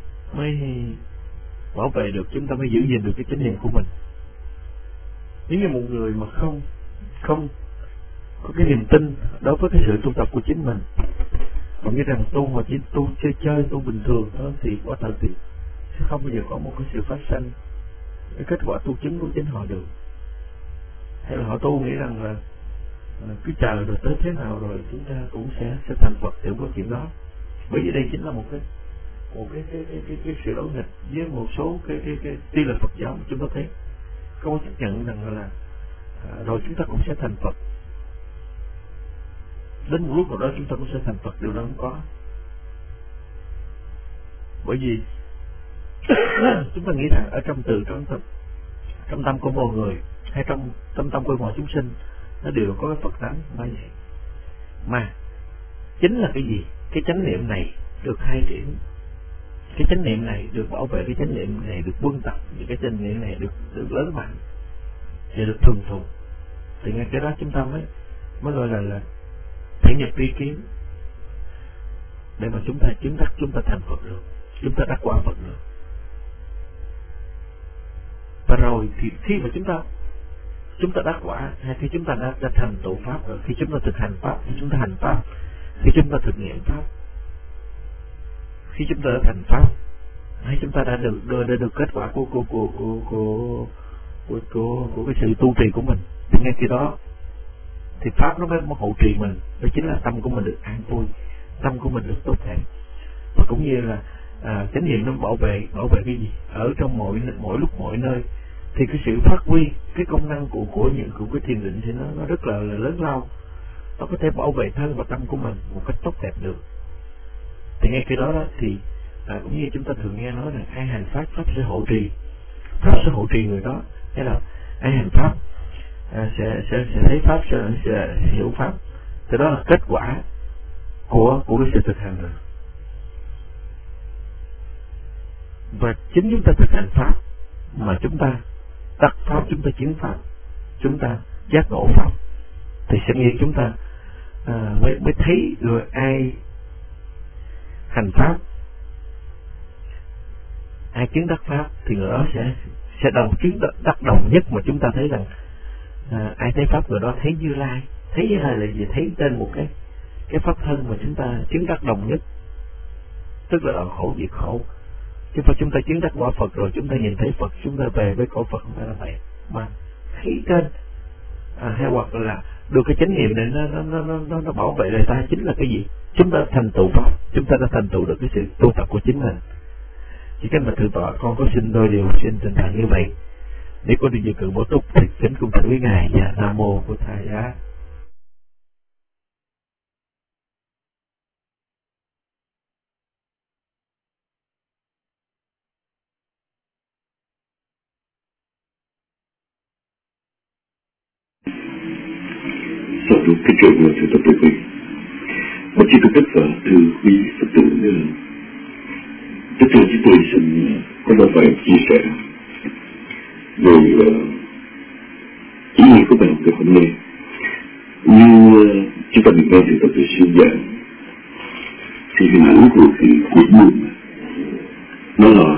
bảo vệ được, chúng ta mới giữ gìn được cái chánh niệm của mình. Nếu như một người mà không có cái niềm tin đối với cái sự tu tập của chính mình, mà nghĩ rằng tu mà chỉ tu chơi tu bình thường thôi, thì quả thật thì sẽ không bao giờ có một cái sự phát sinh cái kết quả tu chứng của chính họ được. Hay là họ tu nghĩ rằng là cứ chờ rồi tới thế nào rồi chúng ta cũng sẽ thành Phật, tiểu có chuyện đó. Bởi vì đây chính là một một cái sự đối nghịch với một số cái tuy là Phật giáo, chúng ta thấy không có chấp nhận rằng là rồi chúng ta cũng sẽ thành Phật. Đến một lúc nào đó chúng ta cũng sẽ thành Phật, điều đó không có. Bởi vì chúng ta nghĩ rằng ở trong trong tâm của mọi người hay trong tâm của mọi chúng sinh nó đều có cái Phật tánh nói vậy. Mà chính là cái gì? Cái chánh niệm này được khai triển, cái chánh niệm này được bảo vệ, cái chánh niệm này được quân tập, cái chánh niệm này được lớn mạnh và được thuần thục. Thì ngay cái đó chúng ta mới gọi là thể nhập tri kiến, để mà chúng ta thành Phật được, chúng ta đắc quả Phật được. Và rồi thì khi mà chúng ta đắc quả, hay khi chúng ta đã thành tựu pháp rồi, khi chúng ta thực hành pháp, khi chúng ta hành pháp, khi chúng ta thực nghiệm pháp, khi chúng ta đã thành pháp, hay chúng ta đã được kết quả của cái sự tu trì của mình, thì ngay khi đó thì pháp nó mới hộ trì mình, đó chính là tâm của mình được an vui, tâm của mình được tốt đẹp. Và cũng như là chánh niệm nó bảo vệ cái gì ở trong mỗi lúc mọi nơi, thì cái sự phát huy cái công năng của cái thiền định thì nó rất là lớn lao, nó có thể bảo vệ thân và tâm của mình một cách tốt đẹp được. Thì ngay khi đó thì cũng như chúng ta thường nghe nói là ai hành pháp, pháp sẽ hộ trì người đó. Thế là ai hành pháp sẽ thấy pháp, sẽ hiểu pháp. Thì đó là kết quả của cái sự thực hành rồi. Và chính chúng ta thực hành pháp mà chúng ta đắc pháp, chúng ta chứng pháp, chúng ta giác ngộ pháp, thì sẽ nghe chúng ta mới thấy rồi ai hành pháp, ai chứng đắc pháp thì người đó sẽ đắc đồng nhất. Mà chúng ta thấy rằng ai thấy pháp người đó thấy Như Lai. Thấy Như Lai là gì? Thấy trên một cái pháp thân mà chúng ta chứng đắc đồng nhất, tức là đoạn khổ diệt khổ. Chứ phải chúng ta chứng đắc quả Phật rồi chúng ta nhìn thấy Phật, chúng ta về với cõi Phật, không phải là vậy. Mà thấy trên hay hoặc là được cái chánh niệm này nó bảo vệ đời ta, chính là cái gì? Chúng ta thành tựu Pháp, chúng ta đã thành tựu được cái sự tu tập của chính mình. Chỉ cần mà thượng tọa con có xin đôi điều xin tinh thần như vậy. Nếu có điều gì cần bổ túc thì kính cung thỉnh quý ngài. Và Nam Mô Bổn Thầy Giá. Sau đó cái chuyện mà thưa quý vị, và chỉ có tất cả từ quý Phật tử tất cả chúng tôi xin có một vài chia sẻ về ý nghĩa của bài học ngày hôm nay. Như chúng ta được nghe từ Phật tử siêu giảng, thì hình ảnh của cuộc buồn nó là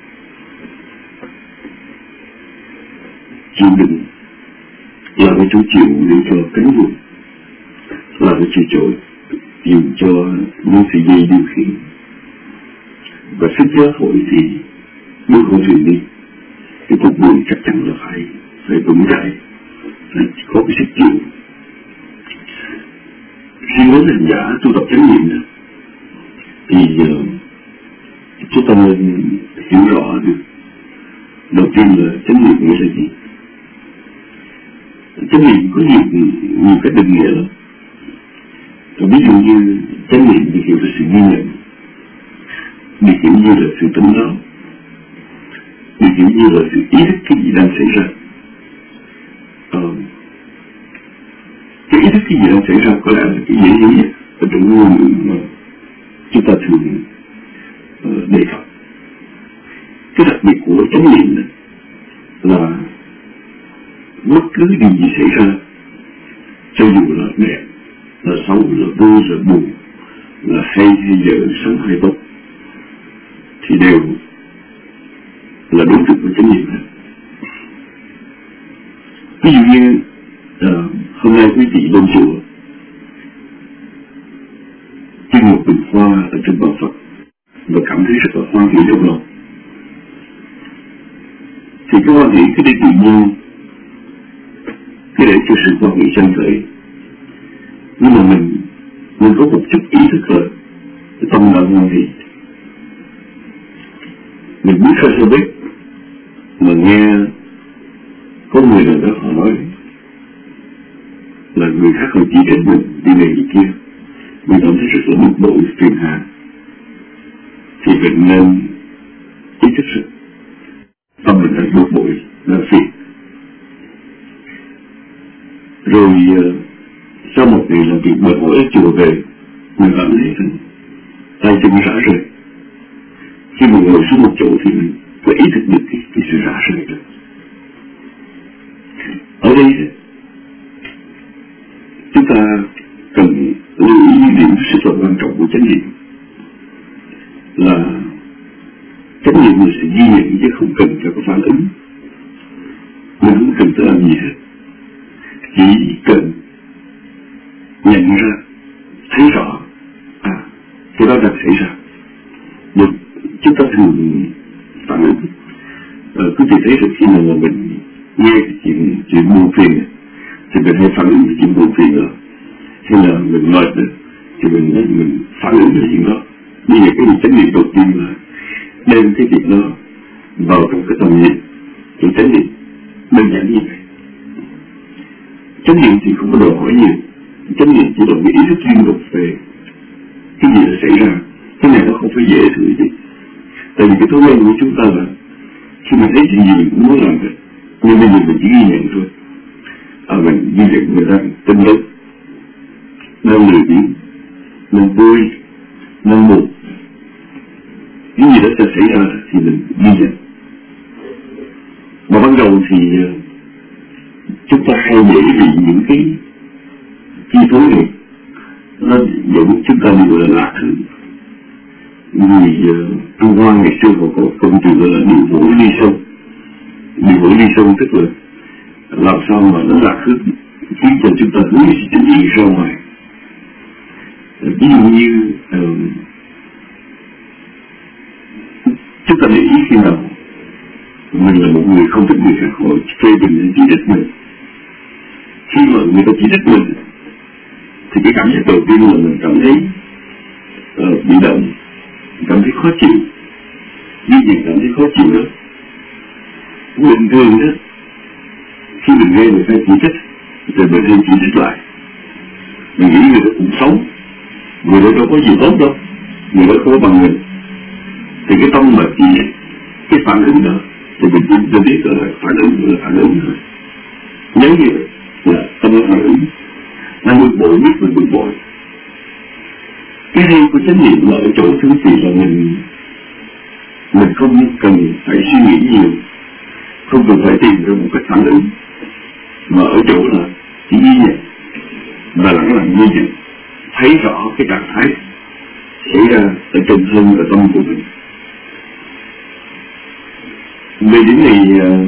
chịu đựng, là cái chú chịu để cho cánh buồn, là cái chịu trội dù cho những sợi dây điều khiển, và sức giá hội thì mới không thuyền đi. Cái cuộc buồn chắc chắn là phải vững chãi, phải có cái sức chịu. Khi nói hành giả tu tập chánh niệm thì chúng ta nên hiểu rõ được đầu tiên là chánh niệm nghĩa là gì. Chánh niệm có nhiều cách định nghĩa lắm. Ví dụ như chánh niệm được hiểu là sự ghi nhận, được hiểu như là sự tỉnh táo, được hiểu như là sự ý thức cái gì đang xảy ra. Cái ý thức cái gì đang xảy ra có lẽ là cái dễ hiểu nhất ở trong ngôn ngữ mà chúng ta thường đề cập. Cái đặc biệt của chánh niệm là bất cứ điều gì xảy ra, cho dù là đẹp, là xấu, là vui, là buồn, là hay dở, xấu hay tốt, thì đều là đối tượng của chánh niệm. Ví dụ như hôm nay quý vị lên chùa trên một bình hoa ở trên bảo Phật và cảm thấy rất là hoan hỷ trong lòng, thì cái hoan hỷ cái đây tự nhiên, cái để cho sự hoan hỷ chân thể. Nhưng mà mình có một chút ý thức là cái tâm đã hoan hỷ, Mình bước ra sau bếp mà nghe có người nào đó họ nói là người khác họ chỉ đến mình đi này đi kia, mình cảm thấy rất là bực bội, phiền hà, thì mình nên ý thức sự tâm mình đang bực bội, đang phiền. Rồi sau một ngày làm việc mệt mỏi ở chùa về, mình cảm thấy tay chân rã rời. Khi mình ngồi xuống một chỗ thì mình phải ý thức được cái sự rã rời đó. Ở đây chúng ta cần lưu ý điểm rất là quan trọng của chánh niệm là chánh niệm là sự ghi nhận chứ không cần phải có phản ứng. Mình không cần phải làm gì hết, chỉ cần nhận ra, thấy rõ cái đó đang xảy ra. Được, chúng ta thường phản ứng. Quý vị thấy được khi mà mình nghe chuyện buồn phiền thì mình hay phản ứng với chuyện buồn phiền đó. Khi là mình mệt đó thì mình phản ứng với chuyện đó. Bây giờ cái chánh niệm đầu tiên là đem cái việc đó vào trong cái tầm nhìn. Cái chánh niệm đơn giản như vậy. Chánh niệm thì không có đòi hỏi nhiều. Chánh niệm chỉ là cái ý thức liên tục về cái gì đã xảy ra. Cái này nó không phải dễ thử gì. Tại vì cái thói quen của chúng ta là khi mình thấy chuyện gì mình cũng muốn làm hết, nhưng bây giờ mình chỉ ghi nhận thôi. Mình ghi nhận người đang tinh lớn, đang lười biếng, đang vui, đang buồn. Những gì đó sẽ xảy ra thì mình ghi nhận. Mà ban đầu thì chúng ta hay dễ bị những cái chi phối này nó dẫn chúng ta đi gọi là lạc hứng. Người Trung Hoa ngày xưa họ có công từ gọi là điều mũi ly sông. Điều mũi ly sông tức là làm sao mà nó lạc hướng khiến cho chúng ta hướng chính ý ra ngoài. Ví dụ như chúng ta để ý khi nào mình là một người không thích người khác họ phê bình chỉ trích mình, khi mà người ta chỉ trích mình thì cái cảm giác đầu tiên là mình cảm thấy bị động, cảm thấy khó chịu. Như vậy cảm thấy khó chịu đó. Bình thường đó, khi mình nghe người ta chỉ trích rồi mình hay chỉ trích lại, mình nghĩ người ta cũng xấu, người ta đâu có gì tốt đâu, người ta không có bằng mình, thì cái tâm mà chỉ cái phản ứng đó thì mình chỉ biết là phản ứng thôi. Nhớ như vậy là tâm phản ứng, đang bực bội biết mình bực bội. Cái hay của chánh niệm là ở chỗ thứ gì là mình không cần phải suy nghĩ nhiều, không cần phải tìm ra một cái phản ứng, mà ở chỗ là chỉ ghi nhận và lặng lặng ghi nhận, thấy rõ cái trạng thái xảy ra ở trong thân và tâm của mình. Về điểm này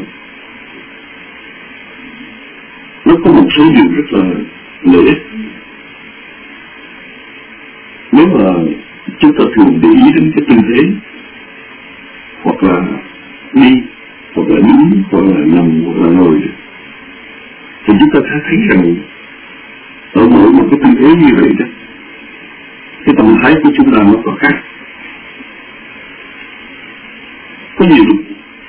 nó có một số điều rất là lợi ích. Nếu mà chúng ta thường để ý đến cái tư thế, hoặc là đi, hoặc là đứng, hoặc là nằm, hoặc là ngồi, thì chúng ta thấy rằng ở mỗi một cái tư thế như vậy đó, cái tâm thái của chúng ta nó có khác. Có nhiều lúc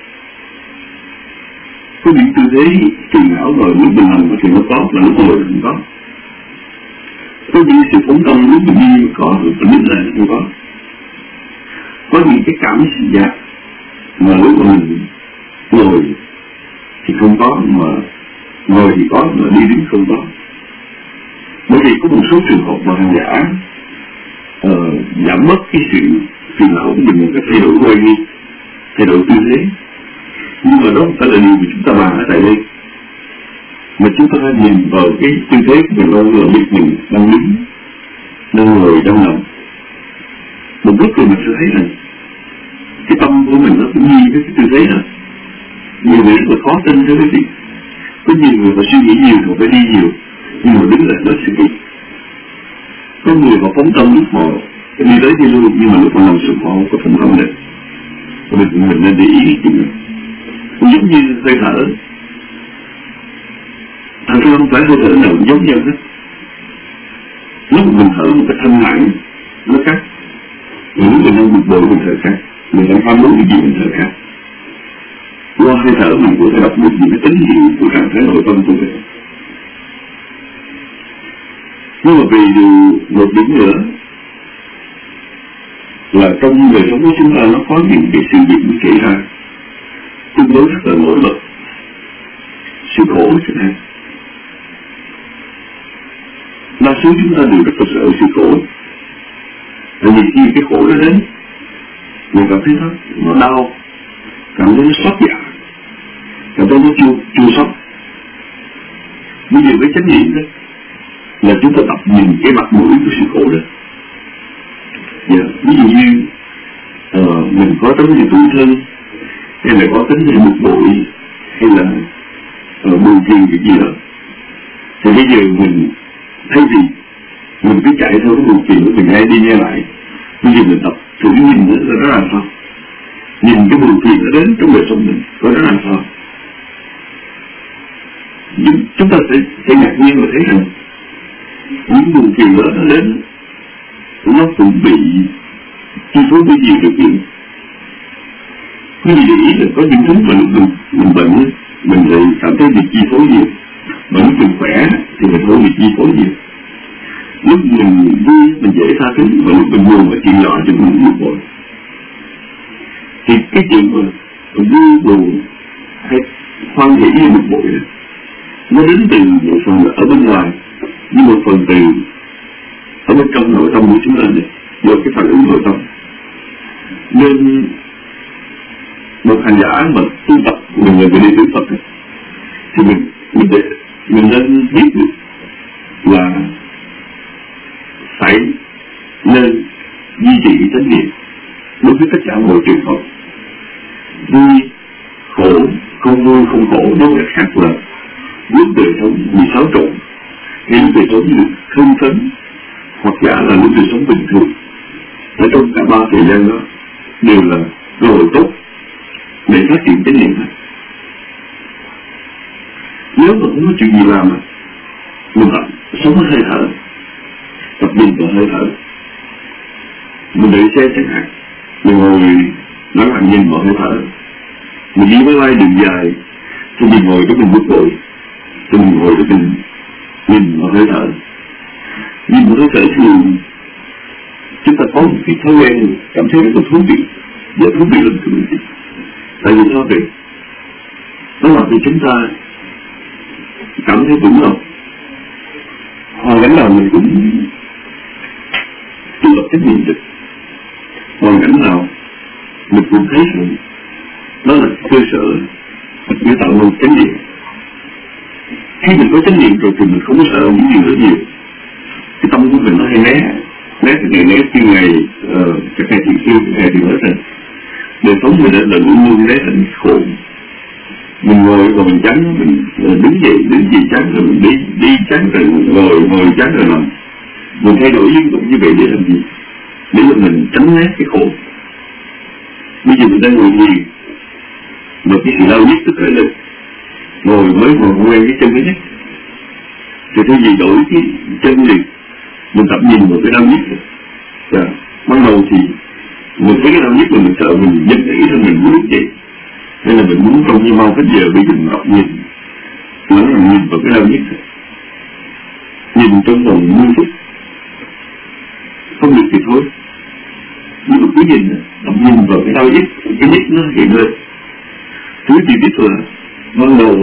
có những tư thế kỳ não rồi lúc mình nằm thì nó có, là lúc ngồi thì không có. Có những sự phóng tâm lúc mình đi có, lúc mình đứng lại không có. Có những cái cảm giác mà lúc mình ngồi thì không có, mà ngồi thì có, mà đi đứng không có. Bởi vì có một số trường hợp mà hành giả giảm mất cái sự phiền não của mình một cái thay đổi quay đi, thay đổi tư thế. Nhưng mà đó không phải là điều mà chúng ta bàn ở tại đây, mà chúng ta nhìn vào cái tư thế của mình đâu là biết mình đang đứng, đang ngồi, đang nằm. Một lúc rồi mình sẽ thấy rằng cái tâm của mình nó cũng nghi với cái tư thế đó. Nhiều người rất là khó tin cho cái gì. Có nhiều người họ suy nghĩ nhiều thì họ phải đi nhiều, nhưng mà đứng lại nó suy nghĩ. Có người họ phóng tâm lúc họ đi tới đi luôn, nhưng mà lúc họ nằm xuống họ không có phóng tâm được. Mình nên để ý cái chuyện này. Cũng giống như hơi thở. Thật ra không phải hơi thở nào cũng giống nhau hết. Lúc mình thở một cái thanh lặng nó khác, lúc mình đang bực bội mình thở khác. mình đang ham muốn cái gì mình thở khác. Qua hơi thở mình có thể đọc được những cái tín hiệu của trạng thái nội tâm của mình. Nhưng mà vì một điểm nữa là trong đời sống của chúng ta nó có những cái sự việc xảy ra tương đối rất là nổi bật. Sự khổ chẳng hạn. Đa số chúng ta đều rất là sợ sự khổ. Tại vì khi cái khổ đó đến, mình cảm thấy nó đau, cảm thấy nó xót dạ, cảm thấy nó chua xót. Bây giờ với chánh niệm đó là chúng ta tập nhìn cái mặt mũi của sự khổ đó. Ví dụ như mình có tấm như tủi thân, hay là có tính như bực bội, hay là buồn phiền cái gì đó, thì bây giờ mình thay vì mình cứ chạy theo cái buồn phiền của mình ngay đi ngay lại, bây giờ mình tập thử nhìn nó làm sao, nhìn cái buồn phiền nó đến trong đời sống mình có nó làm sao. Chúng ta sẽ ngạc nhiên và thấy rằng những buồn phiền đó nó đến, nó cũng bị chi phối với nhiều điều kiện. Quý vị để ý là có những thứ mà lúc mình bệnh, mình lại cảm thấy bị chi phối nhiều, mà lúc mình khỏe thì mình không bị chi phối nhiều. Lúc mình vui mình dễ tha thứ, mà lúc mình buồn cái chuyện nhỏ thì mình bực bội. Thì cái chuyện mà vui buồn hay hoan hỷ hay bực bội đó, nó đến từ một phần ở bên ngoài, nhưng một phần từ ở bên trong nội tâm của chúng ta này, do cái phản ứng nội tâm. Nên một hành giả mà tu tập, mình là người đi tu tập thì mình nên biết được là phải nên duy trì chánh niệm đối với tất cả mọi trường hợp. Vui, khổ, không vui, không khổ, đối với khác là lúc đời sống bị xáo trộn, hay lúc đời sống được hưng phấn, hoặc giả là lúc đời sống bình thường. Ở trong cả ba thời gian đó đều là cơ hội tốt để phát triển chánh niệm này. Nếu mà không có chuyện gì làm mình tập sống hơi thở, tập nhìn vào hơi thở. Mình đợi xe chẳng hạn, mình ngồi lắng lặng nhìn vào hơi thở. Mình đi máy bay đường dài thì mình ngồi cái mình bực bội, thì mình ngồi cái mình nhìn vào hơi thở. Nhìn vào hơi thở thì chúng ta có một cái thói quen cảm thấy rất là thú vị, và thú vị lắm thú vị. Tại vì sao vậy? Nó làm cho chúng ta cảm thấy vững lòng. Hoàn cảnh nào mình cũng tu tập chánh niệm được. Hoàn cảnh nào mình cũng thấy rằng đó là cơ sở để tạo nên chánh niệm. Khi mình có chánh niệm rồi thì mình không có sợ những điều rất nhiều. Cái tâm của mình nó hay né cái ngày né kia ngày cái ngày thì kêu cái ngày thì nói rằng đời sống mình là luôn luôn né thành khổ. Mình ngồi và mình chán, mình đứng dậy chán, rồi mình đi chán, rồi ngồi chán rồi nằm. Mình thay đổi liên tục như vậy để làm gì? Để mà mình tránh né cái khổ. Bây giờ mình đang ngồi thiền, mà cái sự đau nhức tức khởi lên, ngồi quen cái chân cái nhức, thì thay vì đổi cái chân liền, mình tập nhìn vào cái đau nhức rồi. Ban đầu thì mình thấy cái đau nhức mà mình sợ, mình giật nghĩ là mình muốn lúc vậy, hay là mình muốn trong như mau hết giờ. Bây giờ mình đọc nhìn, lắng là nhìn vào cái đau nhức rồi, nhìn trong vòng 10 phút, không được thì thôi. Nhưng mà cứ nhìn, đọc nhìn vào cái đau nhức, cái nhức nó hiện lên. Thứ chỉ biết là ban đầu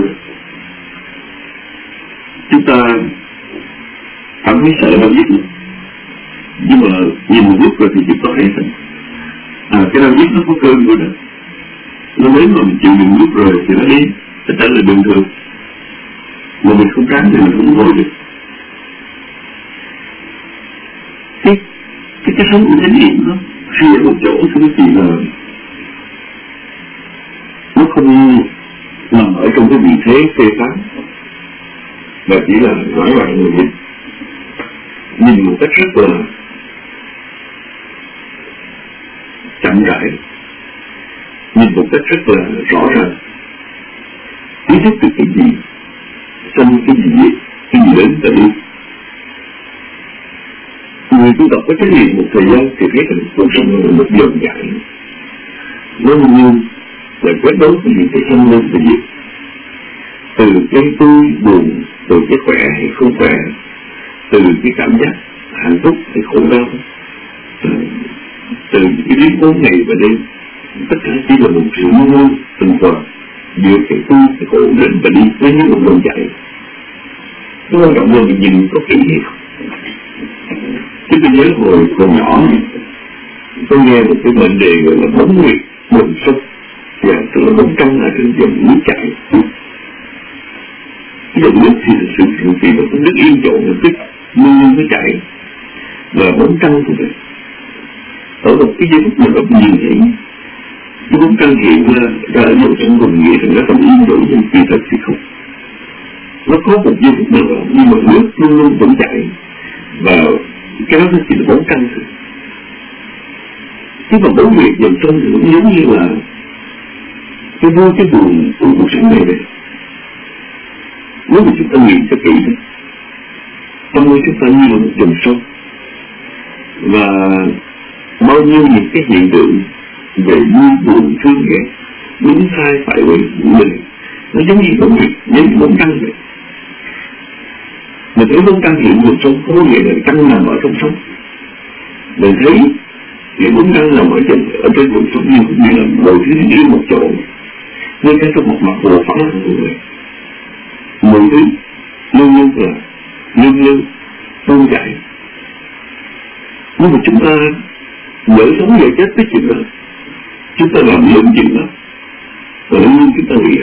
chúng ta cảm thấy sợ đau nhức, nhưng mà nhìn một lúc rồi thì chúng ta thấy rằng cái đau nhức nó có cơn của nó. Nó đến mà mình chịu đựng lúc rồi thì nó đi, tất cả là bình thường. Mà mình không cán thì mình không ngồi được. Cái sống của chánh niệm đó, khi ở một chỗ thì nó chỉ là nó không nằm ở trong cái vị thế phê phán, mà chỉ là nói lại người nhìn một cách rất là chậm rãi, nhìn một cách rất là rõ ràng, ý thức được cái gì, xong cái gì đến tại đi. Người tu tập có trách nhiệm một thời gian thì thấy rằng cuộc sống là một dòng dãi, nó như là kết nối với những cái tâm linh về việc từ cái tôi buồn, từ cái khỏe hay không khỏe, từ cái cảm giác hạnh phúc hay khổ đau, từ cái biến cố ngày và đêm, tất cả chỉ là một sự mơ tình quật giữa cái tôi, cái khổ định và đi với những một đường chạy. Cái quan trọng là mình nhìn có kỹ hay không. Chứ tôi nhớ hồi còn nhỏ, tôi nghe một cái mệnh đề gọi là bóng nguyệt bùn sông, và tức là bóng trăng ở trên dòng nước chảy. Cái dòng nước thì sự thần kỳ nó cũng rất yên chỗ, nó cứ mưa nó chảy, và bóng trăng cũng vậy. Ở một cái giây phút mà gặp nhìn thấy cái bóng trăng hiện ra ở dòng trong vùng nghĩa thì nó không yên chỗ, nhưng kỳ thật thì không. Nó có một giây phút nào đó, nhưng mà nước luôn luôn vẫn chảy, và cái đó chỉ là bóng trăng thôi. Chứ còn bóng nguyệt dòng trong thì cũng giống như là cái vui cái buồn của cuộc sống này vậy. Nếu mà chúng ta nghĩ cho kỹ đó, tâm linh chúng ta như là một dòng sông, và bao nhiêu những cái hiện tượng về vui buồn thương ghét, đúng sai phải của mình, nó giống như bóng nguyệt, giống như bóng trăng vậy. Mình thấy bóng trăng hiện dòng sông, không có nghĩa là trăng nằm ở trong sông. Mình thấy những bóng trăng nằm ở trên dòng sông như là mọi thứ đi một chỗ, nên cái trong một mặt hồ phẳng của người. Mọi thứ luôn luôn là luôn luôn tuôn chảy. Nhưng mà chúng ta dở sống dở chết cái chuyện đó, chúng ta làm lớn chuyện đó, và luôn luôn chúng ta nghĩ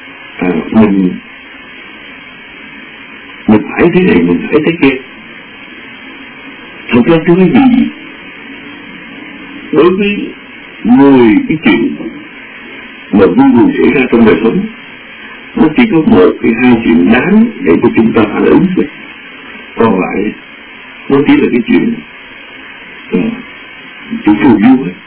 mình phải thế này, mình phải thế kia. Thật ra thưa quý vị, đối với 10 cái chuyện mà vui buồn xảy ra trong đời sống, nó chỉ có 1 hay 2 chuyện đáng để cho chúng ta phản ứng thôi. Còn lại nó chỉ là cái chuyện phù du ấy.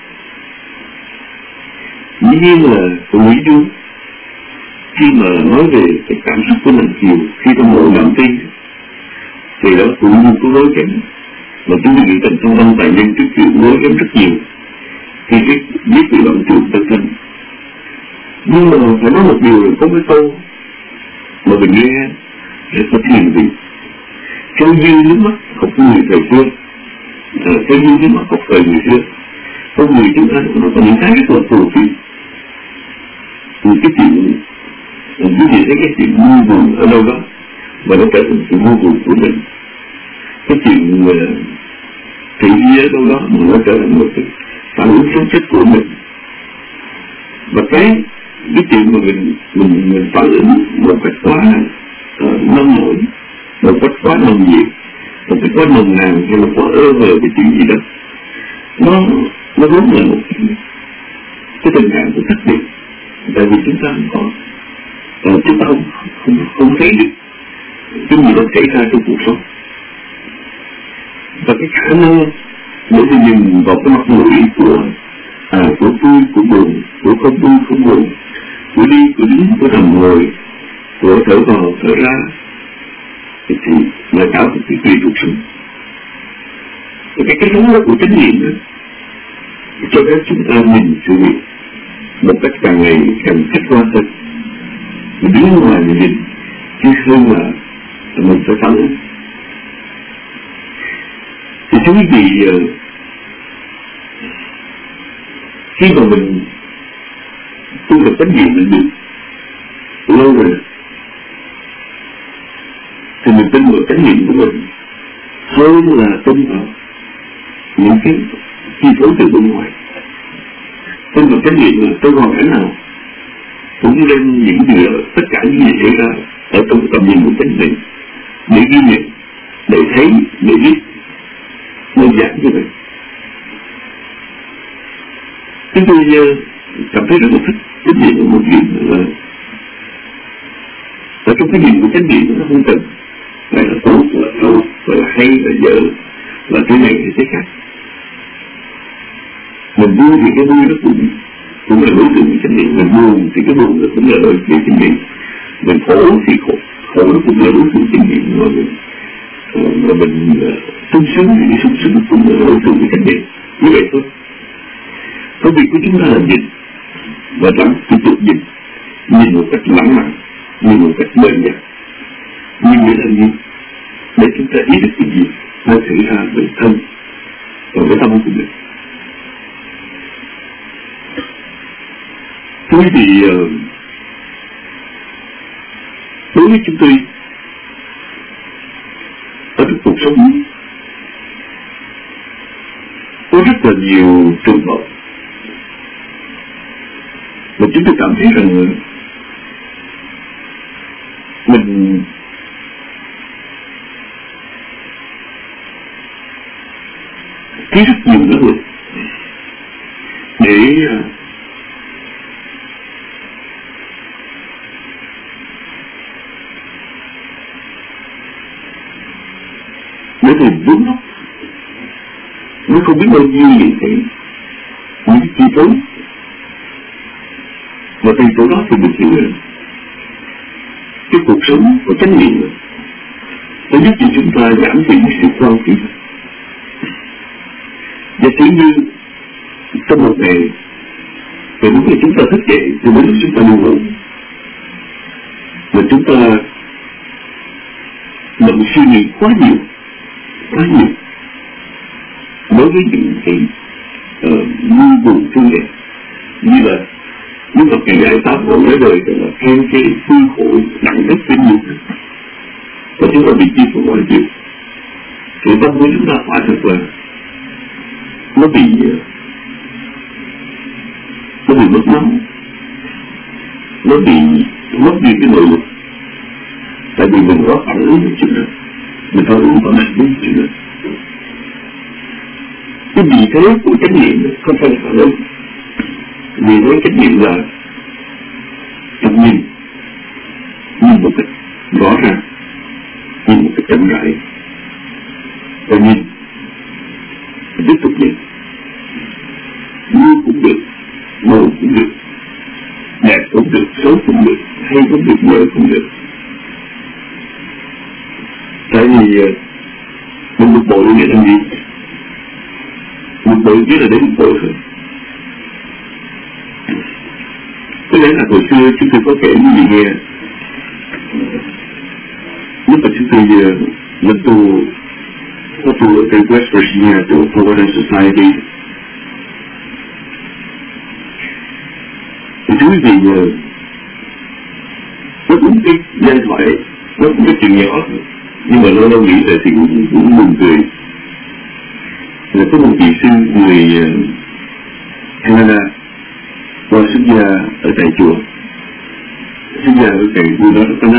Dĩ nhiên là Nguyễn Du khi mà nói về cái cảm xúc của nàng Kiều khi trong mộ nằm tiên, thì đó cũng như có lối kém, mà chúng tôi nghĩ rằng trong văn tài nhân trước chuyện lối kém rất nhiều khi viết về đoạn trường Tân Thanh. Nhưng mà phải nói một điều là có cái câu mà mình nghe rất có thiền vị: theo dư nước mắt học người thời xưa, theo dư nước mắt học thời người xưa. Con người chúng ta nó có những cái rất là phù phiếm. Cái chuyện quý vị thấy cái chuyện vui buồn ở đâu đó và nó trở thành sự vui buồn của mình. Cái chuyện thị phi ở đâu đó mà nó trở thành một cái phản ứng sống chết của mình. Và cái chuyện mà mình phản ứng một cách quá nông nổi, một cách quá nồng nhiệt, một cách quá nồng nàn, hay là quá ơ hờ về chuyện gì đó, nó vốn là một cái tình cảm của khác biệt. Tại vì chúng ta không có, chúng ta không thấy được cái gì nó xảy ra trong cuộc sống. Và cái khả năng để tôi nhìn vào cái mặt mũi của tôi, của buồn, của không vui, không buồn, của đi, của đứng, của nằm ngồi, của thở vào, thở ra, thì là cả một cái chuyện cuộc sống. Và cái sống đó của chánh niệm đó cho phép chúng ta nhìn sự việc một cách càng ngày càng khách quan hơn. Mình đứng ngoài mình nhìn chứ hơn là mình phải phản ứng. Thì thưa quý vị, khi mà mình tu được chánh niệm mình được lâu rồi, thì mình tin vào chánh niệm của mình hơn là tin vào những cái chi phối từ bên ngoài. Tin vào chánh niệm là tôi hoàn cảnh nào cũng đem những điều tất cả những gì xảy ra ở trong tầm nhìn của chánh niệm để ghi nhận, để thấy, để biết, đơn giản như vậy. Chúng tôi cảm thấy rất là thích chánh niệm của một chuyện là ở trong cái nhìn của chánh niệm nó không cần phải là tốt, là xấu, phải là hay, là dở, là thế này hay thế khác. Mình vui thì cái vui nó cũng là đối tượng của chánh niệm, mình buồn thì cái buồn nó cũng là đối tượng của chánh niệm, mình khổ thì khổ nó cũng là đối tượng của chánh niệm, mà mình sung sướng thì sung sướng cũng là đối tượng của chánh niệm. Như vậy thôi. Công việc của chúng ta là nhìn, và lắng tiếp tục nhìn một cách lãng mạn, nhìn một cách đơn giản. Nhưng để làm gì? Để chúng ta ý thức cái gì đang xảy ra với thân và với tâm của mình. Thưa quý vị, đối với chúng tôi ở trong cuộc sống có rất là nhiều trường hợp mà chúng tôi cảm thấy rằng mình thấy rất nhiều năng lực để mình vướng mắc, nó không biết bao nhiêu những cái chi phối, và từ chỗ đó thì mình hiểu rằng cái cuộc sống của chánh niệm nó giúp cho chúng ta giảm thiểu sự quan trí. Và chỉ như trong một ngày, từ lúc mà chúng ta thức dậy từ đến lúc chúng ta đi ngủ, mà chúng ta bận suy nghĩ quá nhiều đối với những cái nhu buồn thương đẹp, như là những Phật ngày giải pháp của nói đời là khen chê phi khổ nặng nhất trên nhục, và chúng ta bị chi phối quá nhiều, thì tâm của chúng ta quả thực là nó bị mất nắm, nó bị mất đi cái nội lực, tại vì mình có phản ứng với chuyện đó, mình phản ứng có mạnh với chuyện đó. Cái vị thế của chánh niệm không phải là phản ứng, vì nói chánh niệm là tầm nhìn một cách rõ ràng, nhìn một cách chậm rãi, và nhìn tiếp tục nhìn, vui cũng được, buồn cũng được, đẹp cũng được, xấu cũng được, hay cũng được, dở cũng được. Tại vì mình bực bội để làm gì? Bực bội chỉ là để bực bội thôi. Có lẽ là hồi xưa chúng tôi có kể như vậy nghe, lúc mà chúng tôi lên tu, có tu ở West Virginia của Providence Society, thì thưa quý vị, nó cũng cái giai thoại, nó cũng cái chuyện nhỏ, nhưng mà nó nghĩ là thì cũng buồn cười. Là có một vị sư người Canada qua xuất gia ở tại chùa, xuất gia ở tại Vipassana,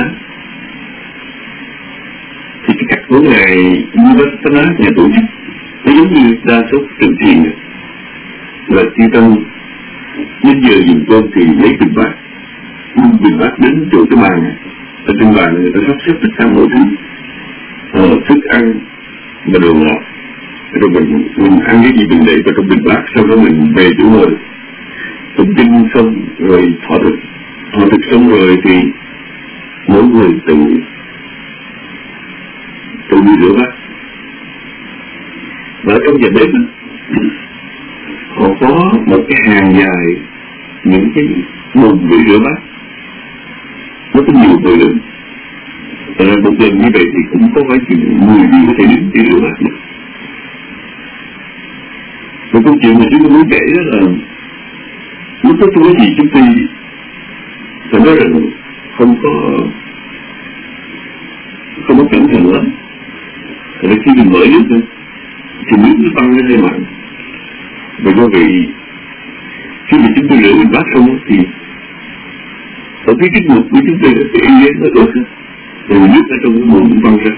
thì cái cách của ngài Vipassana nhà tổ chức nó giống như đa số từ thiện, là khi tâm đến giờ dùng cơm thì lấy bình bát đến chỗ cái bàn, ở trên bàn người ta sắp xếp tất cả mọi thứ, thức ăn và đồ ngọt, rồi mình ăn cái gì mình để vào trong bình bát, sau đó mình về chỗ ngồi tụng kinh xong rồi thọ thực xong rồi thì mỗi người tự đi rửa bát. Và ở trong nhà bếp họ có một cái hàng dài những cái bồn để rửa bát, nó có nhiều người lớn. Một lần như vậy thì cũng có phải chừng 10 người có thể đứng để rửa bát được. Một câu chuyện mà chúng tôi muốn kể đó là lúc đó tôi gì chúng tôi phải nói rằng không có cẩn thận lắm. Tại vì khi mình mở nước thôi thì nước nó tăng lên mặt. Và do vậy khi mà chúng tôi rửa bình bát xong thì ở phía trước ngực của chúng tôi nó ướt, rồi nước ở trong cái bồn cũng văng ra.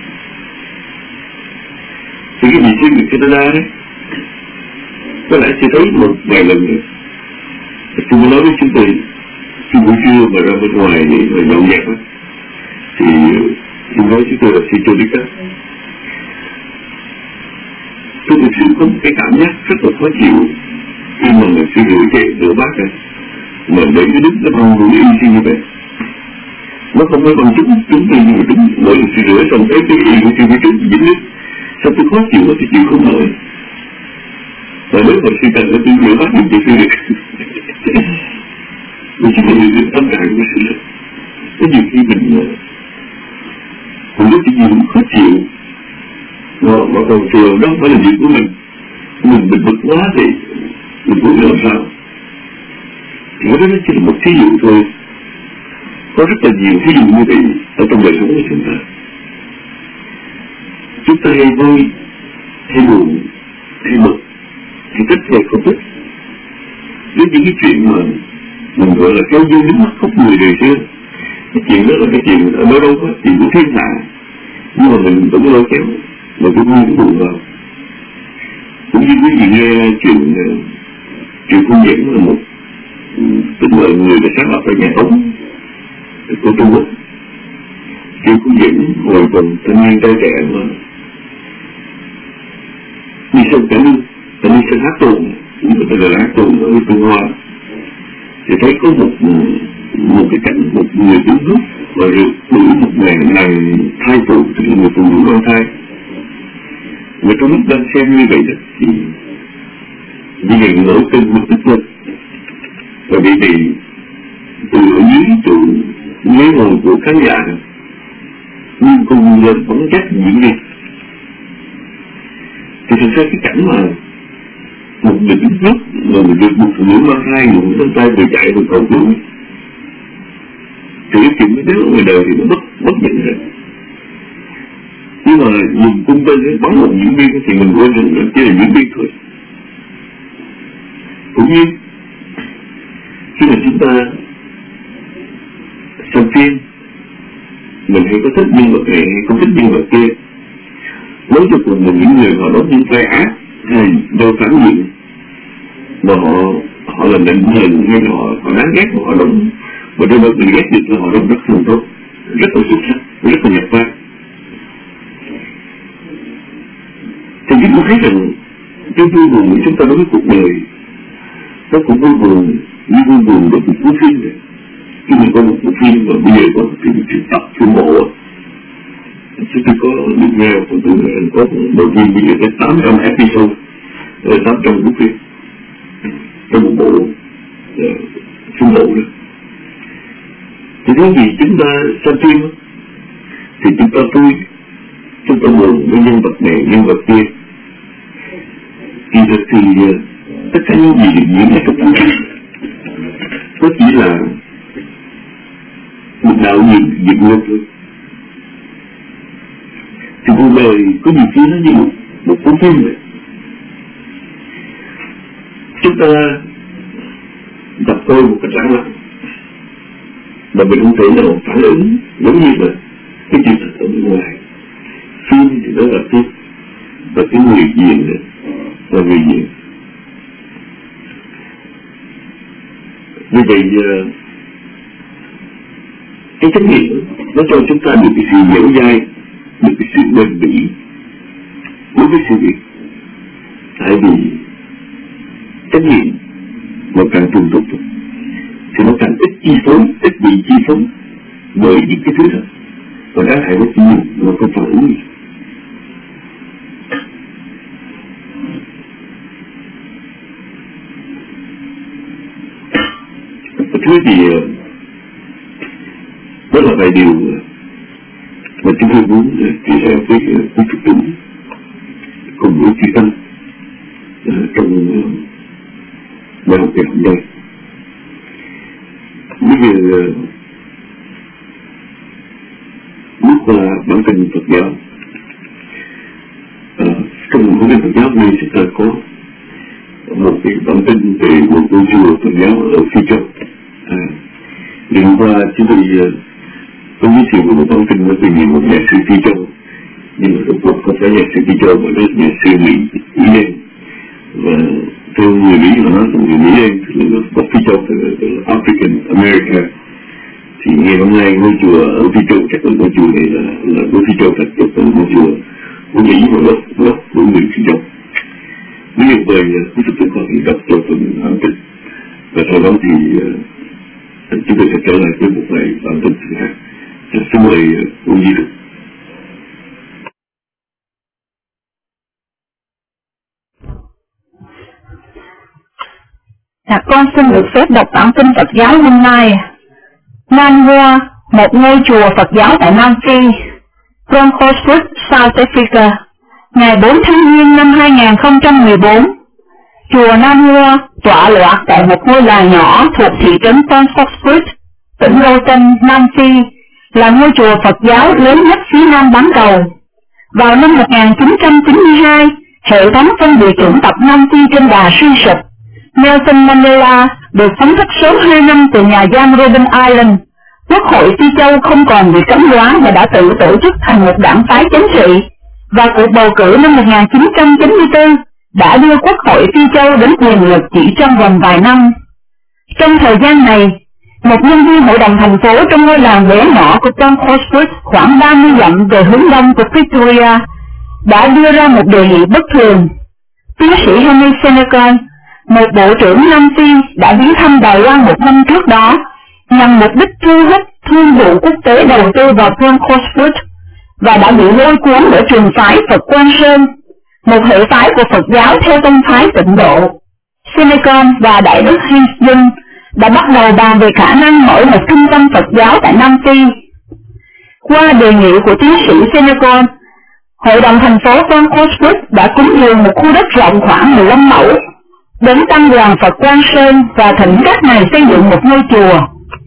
Thì cái vị sư người Canada đấy có lẽ chưa thấy một vài lần nữa. Tôi muốn nói với chúng tôi, khi buổi trưa mà ra bên ngoài để mà dọn dẹp thì tôi nói chúng tôi là sư Châu Đức á. Tôi thực sự có một cái cảm giác rất là khó chịu khi mà người sư rửa bát này, mà để cái nước nó bằng mũi y sinh như vậy. Nó không phải bằng chúng tôi, nhưng mà đúng mỗi lần sư rửa xong cái y của sư với chúng dính nước. Sao tôi khó chịu thì chịu không nổi. Và nếu mà sư cần tôi rửa bát mình thì sư được. chúng ta hiểu được tâm trạng của sự lực. Có nhiều khi mình lúc cái gì cũng khó chịu mà còn thường đó phải là việc của mình bực quá thì mình muốn làm sao. Thì đó nó chỉ là một thí dụ thôi. Có rất là nhiều thí dụ như vậy ở trong đời sống của chúng ta. Chúng ta hay vui, hay buồn, hay bực, hay thích hay không thích. Với những cái chuyện mà mình gọi là kéo dư nước mắt khóc người đời xưa. Cái chuyện đó là cái chuyện ở đâu có chuyện của thiên hạ. Nhưng mà mình vẫn lôi kéo mà cũng vui cũng buồn vào. Cũng như quý vị nghe chuyện Cung Dẫn là một tức là người đã sáng lập ra nhà ống của Trung Quốc. Chuyện Cung Dẫn hồi còn thanh niên trai trẻ mà đi sân Cải Lương, đi sân Hát Tuồng, nhưng mà ta gọi là Hát Tuồng ở Trung Hoa, thì thấy có một cái cảnh một người đứng hút và được đuổi một nàng thai phụ, tức là người phụ nữ mang thai. Và trong lúc đang xem như vậy đó thì như vậy nổi cơn một tức lên và bị từ ở dưới trụ mấy hồn của khán giả nhưng cùng lên vẫn chắc diễn đi. Thì thực ra cái cảnh mà một người đứng hút mà mình được một phụ nữ mang thai, người mang thai vừa chạy vừa cầu cứu, thì cái chuyện nếu ở ngoài đời thì nó bất nhận rồi. Nhưng mà nhìn cung tên bắn một diễn viên thì mình quên rằng nó chỉ là diễn viên thôi. Cũng như khi mà chúng ta xem phim, mình hay có thích nhân vật này hay không thích nhân vật kia. Nói cho cùng là những người họ đóng những vai ác hay đôi phản diện mà họ là định hình hay là họ đáng ghét mà họ đóng, và đôi lúc mình ghét được là họ đóng rất là tốt, rất là xuất sắc, rất là nhập vai. Thì chúng ta thấy rằng cái vui buồn của chúng ta đối với cuộc đời nó cũng vui buồn như vui buồn với một cuốn phim này. Khi mình có một bộ phim và bây giờ có một cái tập phim bộ, chúng tôi có được nghe của tôi có một bộ phim bây giờ tới 800 episode, 800 cuốn phim trong một bộ phim bộ đó. Thì thế gì chúng ta xem phim thì chúng ta vui, chúng ta buồn với nhân vật này, nhân vật kia. Kỳ thực thì tất cả những gì diễn ra trong phim nó chỉ là một đạo diễn ngược thôi. Thì cuộc đời có nhiều khi nó như một cuốn phim vậy. Chúng ta gặp tôi một cách lãng lặng mà mình không thể nào phản ứng giống như là cái chuyện thật ở bên ngoài. Phim thì nó là phim và cái người diễn là người diễn. Vì vậy cái trách nhiệm nó cho chúng ta được cái sự dẻo dai, được cái sự bền bỉ đối với sự việc. Tại vì trách nhiệm mà càng tuân tục thì nó càng ít chi phối, ít bị chi phối bởi những cái thứ đó, và đáng hại với chính mình mà không phản ứng gì. Thứ thì đó là vài điều mà chúng tôi muốn chia sẻ với quý Phật tử cùng với chư tăng trong bài học ngày hôm nay. Bây giờ bước qua bản tin Phật giáo. Trong bản tin Phật giáo này chúng ta có một cái bản tin về một ngôi chùa Phật giáo ở Phi Châu. Liên qua chúng tôi có giới thiệu một bản tin về nhiều một nhà sư Phi Châu, nhưng mà rốt cuộc không phải nhà sư Phi Châu mà là nhà sư Mỹ Đen. Và theo người Mỹ mà nói người Mỹ Đen thì là gốc Phi Châu, là African America. Thì ngày hôm nay ngôi chùa ở Phi Châu chắc là ngôi chùa này là ngôi Phi Châu thật, chứ là ngôi chùa của Mỹ và gốc của người Phi Châu. Nếu như vậy quý Phật tử còn đọc cho từng bản tin, và sau đó thì chúng tôi sẽ trở lại với một bài bản tin thứ hai. Xin mời cô Di Đức. Con xin được phép đọc bản tin Phật giáo hôm nay. Nanhua, một ngôi chùa Phật giáo tại Nam Phi, Bronxwood, South Africa, ngày 4 tháng Giêng năm 2014. Chùa Nanhua tọa lạc tại một ngôi làng nhỏ thuộc thị trấn Bronxwood, tỉnh Gauteng, Nam Phi, là ngôi chùa Phật giáo lớn nhất phía nam bán cầu. Vào năm 1992, hệ thống phân biệt chủng tộc Nam Phi trên đà suy sụp. Nelson Mandela được phóng thích sớm 2 năm từ nhà giam Robben Island. Quốc hội Phi Châu không còn bị cấm đoán và đã tự tổ chức thành một đảng phái chính trị, và cuộc bầu cử năm 1994 đã đưa Quốc hội Phi Châu đến quyền lực chỉ trong vòng vài năm. Trong thời gian này, một nhân viên hội đồng thành phố trong ngôi làng bé nhỏ của Bronxwood khoảng 30 dặm về hướng đông của Pretoria đã đưa ra một đề nghị bất thường. Tiến sĩ Henry Senegal, một bộ trưởng Nam Phi, đã đến thăm Đài Loan một năm trước đó nhằm mục đích thu hút thương vụ quốc tế đầu tư vào Bronxwood, và đã bị lôi cuốn bởi trường phái Phật Quang Sơn, một hệ phái của Phật giáo theo tông phái Tịnh Độ. Senegal và Đại đức Heinz Jung đã bắt đầu bàn về khả năng mở một trung tâm Phật giáo tại Nam Phi. Qua đề nghị của tiến sĩ Senegal, Hội đồng thành phố Bronxwood đã cúng dường một khu đất rộng khoảng 15 mẫu đến tăng đoàn Phật Quang Sơn và thỉnh các ngài xây dựng một ngôi chùa.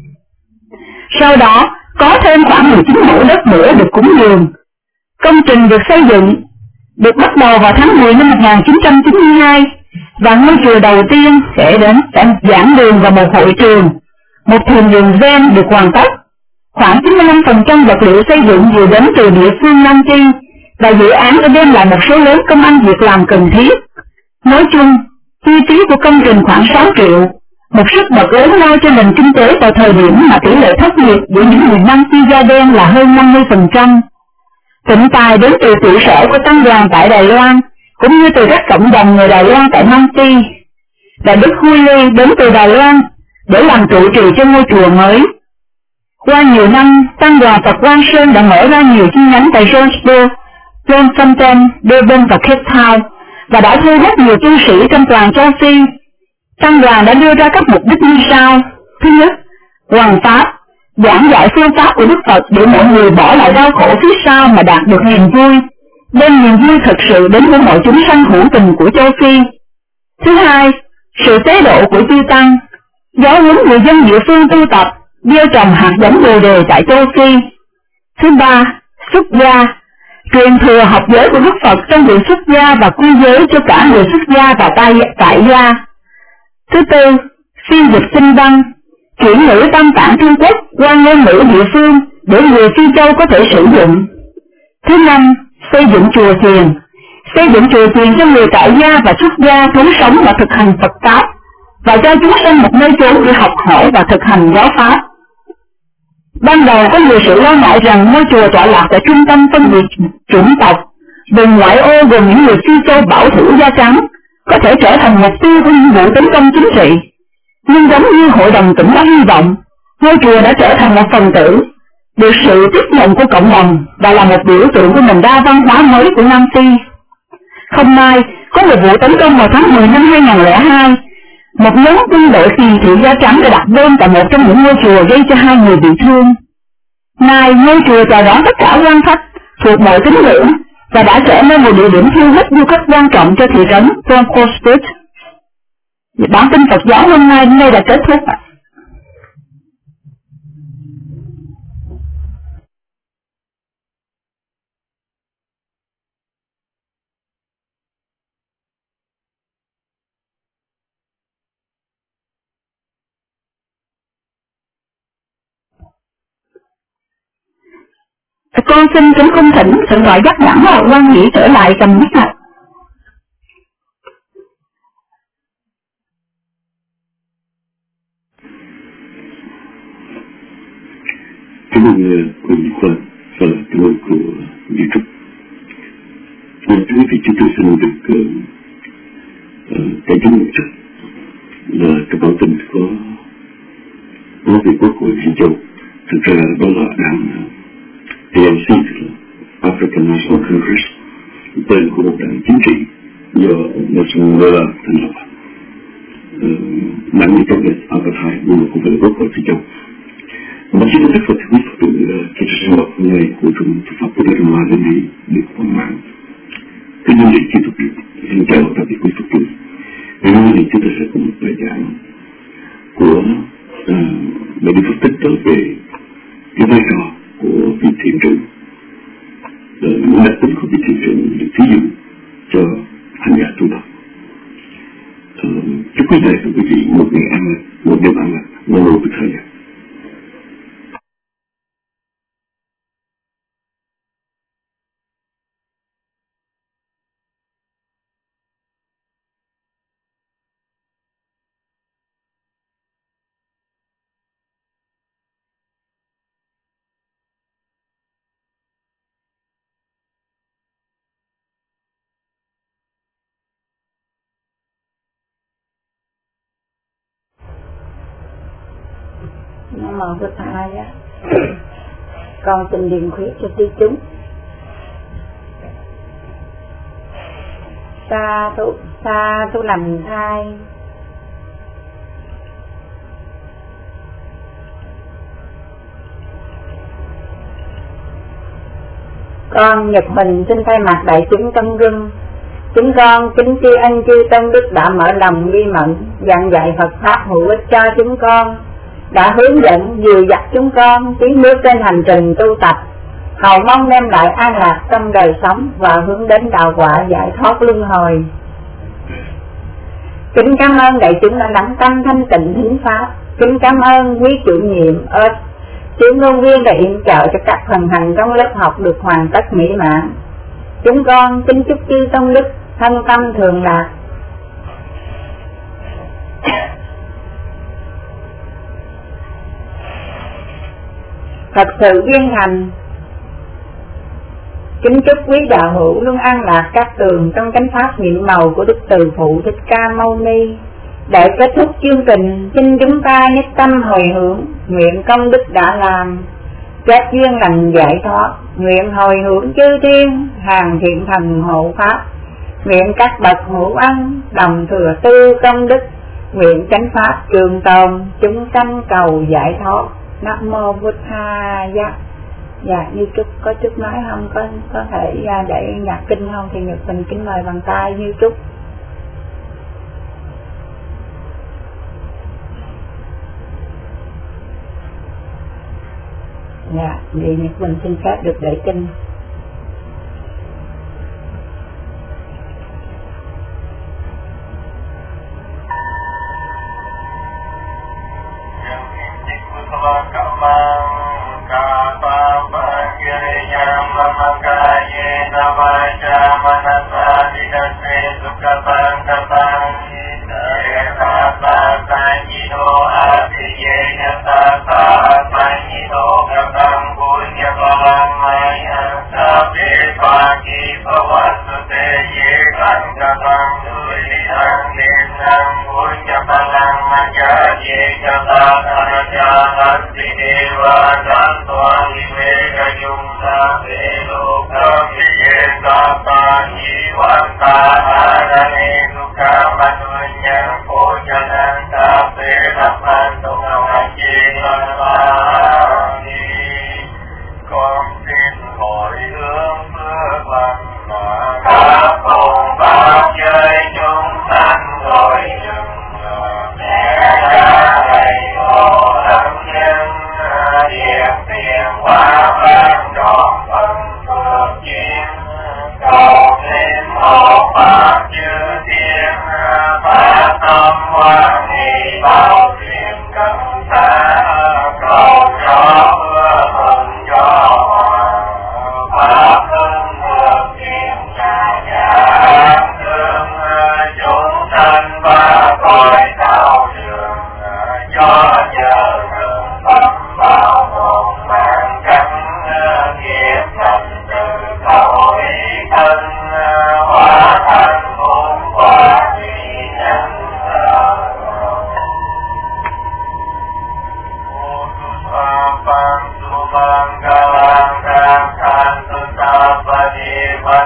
Sau đó, có thêm khoảng 19 mẫu đất nữa được cúng dường. Công trình được xây dựng được bắt đầu vào tháng 10 năm 1992, và ngôi chùa đầu tiên sẽ đến giảng đường và một hội trường. Một thiền đường zen được hoàn tất. Khoảng 95% vật liệu xây dựng đều đến từ địa phương Nam Phi, và dự án đã đem lại một số lớn công ăn việc làm cần thiết. Nói chung, chi phí của công trình khoảng 6 triệu, một sức bật lớn lao cho nền kinh tế vào thời điểm mà tỷ lệ thất nghiệp giữa những người Nam Phi da đen là hơn 50%. Tịnh tài đến từ trụ sở của tăng đoàn tại Đài Loan, cũng như từ các cộng đồng người Đài Loan tại Nam Phi. Đại đức Huy Ly đến từ Đài Loan để làm trụ trì cho ngôi chùa mới. Qua nhiều năm, tăng đoàn Phật Quang Sơn đã mở ra nhiều chi nhánh tại Johannesburg, Bloemfontein, Durban và Cape Town, và đã thu hút nhiều tu sĩ trong toàn châu Phi. Tăng đoàn đã đưa ra các mục đích như sau. Thứ nhất, hoằng pháp, giảng dạy phương pháp của Đức Phật để mọi người bỏ lại đau khổ phía sau mà đạt được niềm vui, đem niềm vui thực sự đến với mọi chúng sanh hữu tình của châu Phi. Thứ hai, sự tế độ của chư tăng, giáo huấn người dân địa phương tu tập, gieo trồng hạt giống bồ đề tại châu Phi. Thứ ba, xuất gia, truyền thừa học giới của Đức Phật trong việc xuất gia và quy giới cho cả người xuất gia và tại gia. Thứ tư, phiên dịch kinh văn, chuyển ngữ Tam Tạng Trung Quốc qua ngôn ngữ địa phương để người Phi Châu có thể sử dụng. Thứ năm, xây dựng chùa chiền, xây dựng chùa chiền cho người tại gia và xuất gia sống sống và thực hành Phật pháp, và cho chúng sanh một nơi chốn để học hỏi và thực hành giáo pháp. Ban đầu có nhiều sự lo ngại rằng ngôi chùa tọa lạc tại trung tâm phân biệt chủng tộc, vùng ngoại ô gồm những người Phi Châu bảo thủ da trắng, có thể trở thành mục tiêu của những vụ tấn công chính trị. Nhưng giống như hội đồng tỉnh đã hy vọng, ngôi chùa đã trở thành một phần tử, được sự tiếp nhận của cộng đồng và là một biểu tượng của nền đa văn hóa mới của Nam Phi. Không may, có một vụ tấn công vào tháng 10 năm 2002, một nhóm quân đội kỳ thị da trắng đã đặt bom tại một trong những ngôi chùa gây cho 2 người bị thương. Nay, ngôi chùa chào đón tất cả quan khách thuộc mọi tín ngưỡng và đã trở nên một địa điểm thu hút du khách quan trọng cho thị trấn Bronxwood. Bản tin Phật giáo hôm nay đến đây đã kết thúc. Con xin kính cung thỉnh sự gọi dắt dẫn và quan nghĩ trở lại cầm mic ạ. Cảm ơn cô Nhị Khoa và cảm ơn cô Duy Trúc. Thưa quý vị, chúng tôi xin được cảnh chúng một chút là cái bản tin có nói về Quốc hội Phi Châu. Thực ra đó là đảng ANC, African National Congress, tên của một đảng chính trị do Nelson Mandela thành lập. nặng như trong ở phần 2 nhưng mà cũng phải góp vào phía trong. Bác sĩ có Phật thuyết từ cái sinh hoạt ngày của trong Pháp của Đại Hoa đến đi được hoàn mạng. Thế nhưng để tiếp tục xin chào các vị quý Phật tử. Ngày hôm nay chúng ta sẽ có một bài giảng của Đại Đức Phật Tích trở về cái vai trò của vị thiền trụ, những đặc tính của vị thiền trụ được thí dụ cho hành giả tu tập. Chúc quý thầy và quý vị một ngày an lành, một đêm an lành, một ngày được thời gian. Nam mô Bụt Thaya. Con xin điền khuyết cho tri chúng. Sa thú lành thai. Con Nhật Bình xin thay mặt đại chúng Tâm Rưng, chúng con kính tri ân chư Tân Đức đã mở lòng ghi mẫn giảng dạy Phật pháp hữu ích cho chúng con, đã hướng dẫn dìu dắt chúng con tiến bước trên hành trình tu tập, hầu mong đem lại an lạc trong đời sống và hướng đến đạo quả giải thoát luân hồi. Kính cảm ơn đại chúng đã đẳng tâm thanh tịnh thính pháp. Kính cảm ơn quý chủ nhiệm chữ ngôn viên đã yểm trợ cho các phần hành trong lớp học được hoàn tất mỹ mãn. Chúng con kính chúc chư Tông Đức thân tâm thường lạc. Thật sự duyên thành. Kính chúc quý đạo hữu luôn an lạc các tường trong chánh pháp nhiệm màu của Đức Từ Phụ Thích Ca Mâu Ni. Để kết thúc chương trình, xin chúng ta nhất tâm hồi hướng, nguyện công đức đã làm, kết duyên lành giải thoát, nguyện hồi hướng chư thiên, hàng thiện thần hộ pháp, nguyện các bậc hữu ân, đồng thừa tư công đức, nguyện chánh pháp trường tồn, chúng sanh cầu giải thoát. Nam mô Bụt Thaya. Dạ, như Trúc có Trúc nói không, có thể để nhạc kinh không thì Nhật Bình kính mời bằng tay như Trúc. Dạ, vì Nhật Bình xin phép được để kinh.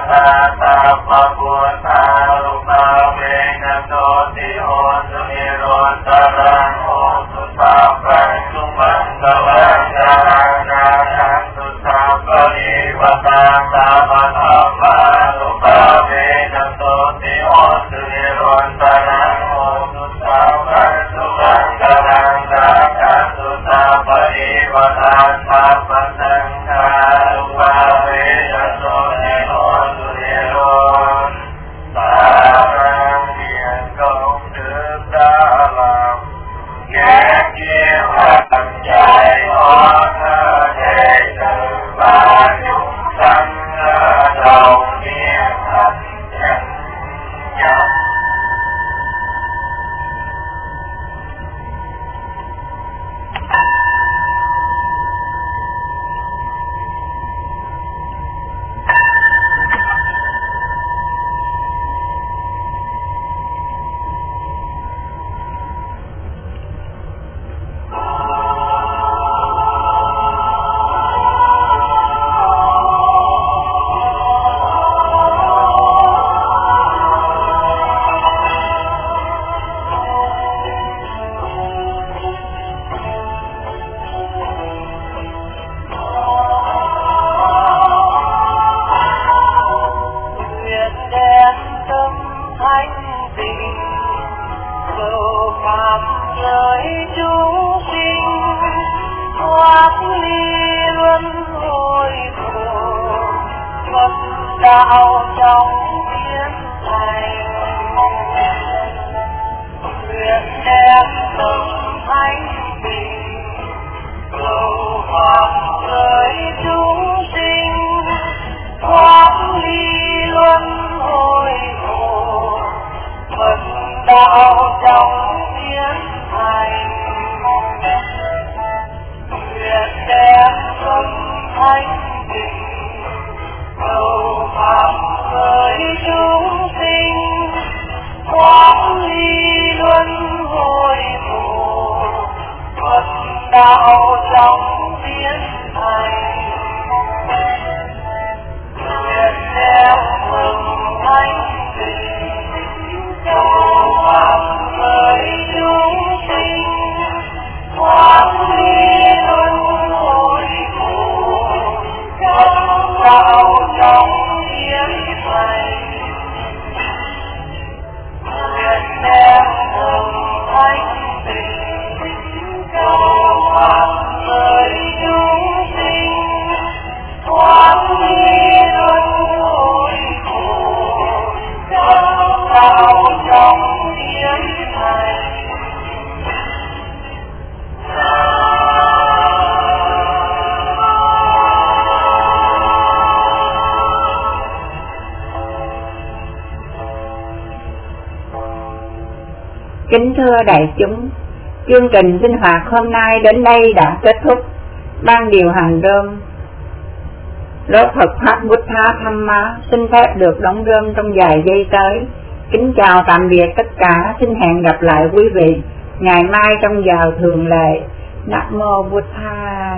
Tiho Sumiro Kính thưa đại chúng, chương trình sinh hoạt hôm nay đến đây đã kết thúc. Ban điều hành rơm lớp Phật pháp Buddha Dhamma xin phép được đóng rơm trong vài giây tới. Kính chào tạm biệt tất cả, xin hẹn gặp lại quý vị ngày mai trong giờ thường lệ. Nam mô Buddha.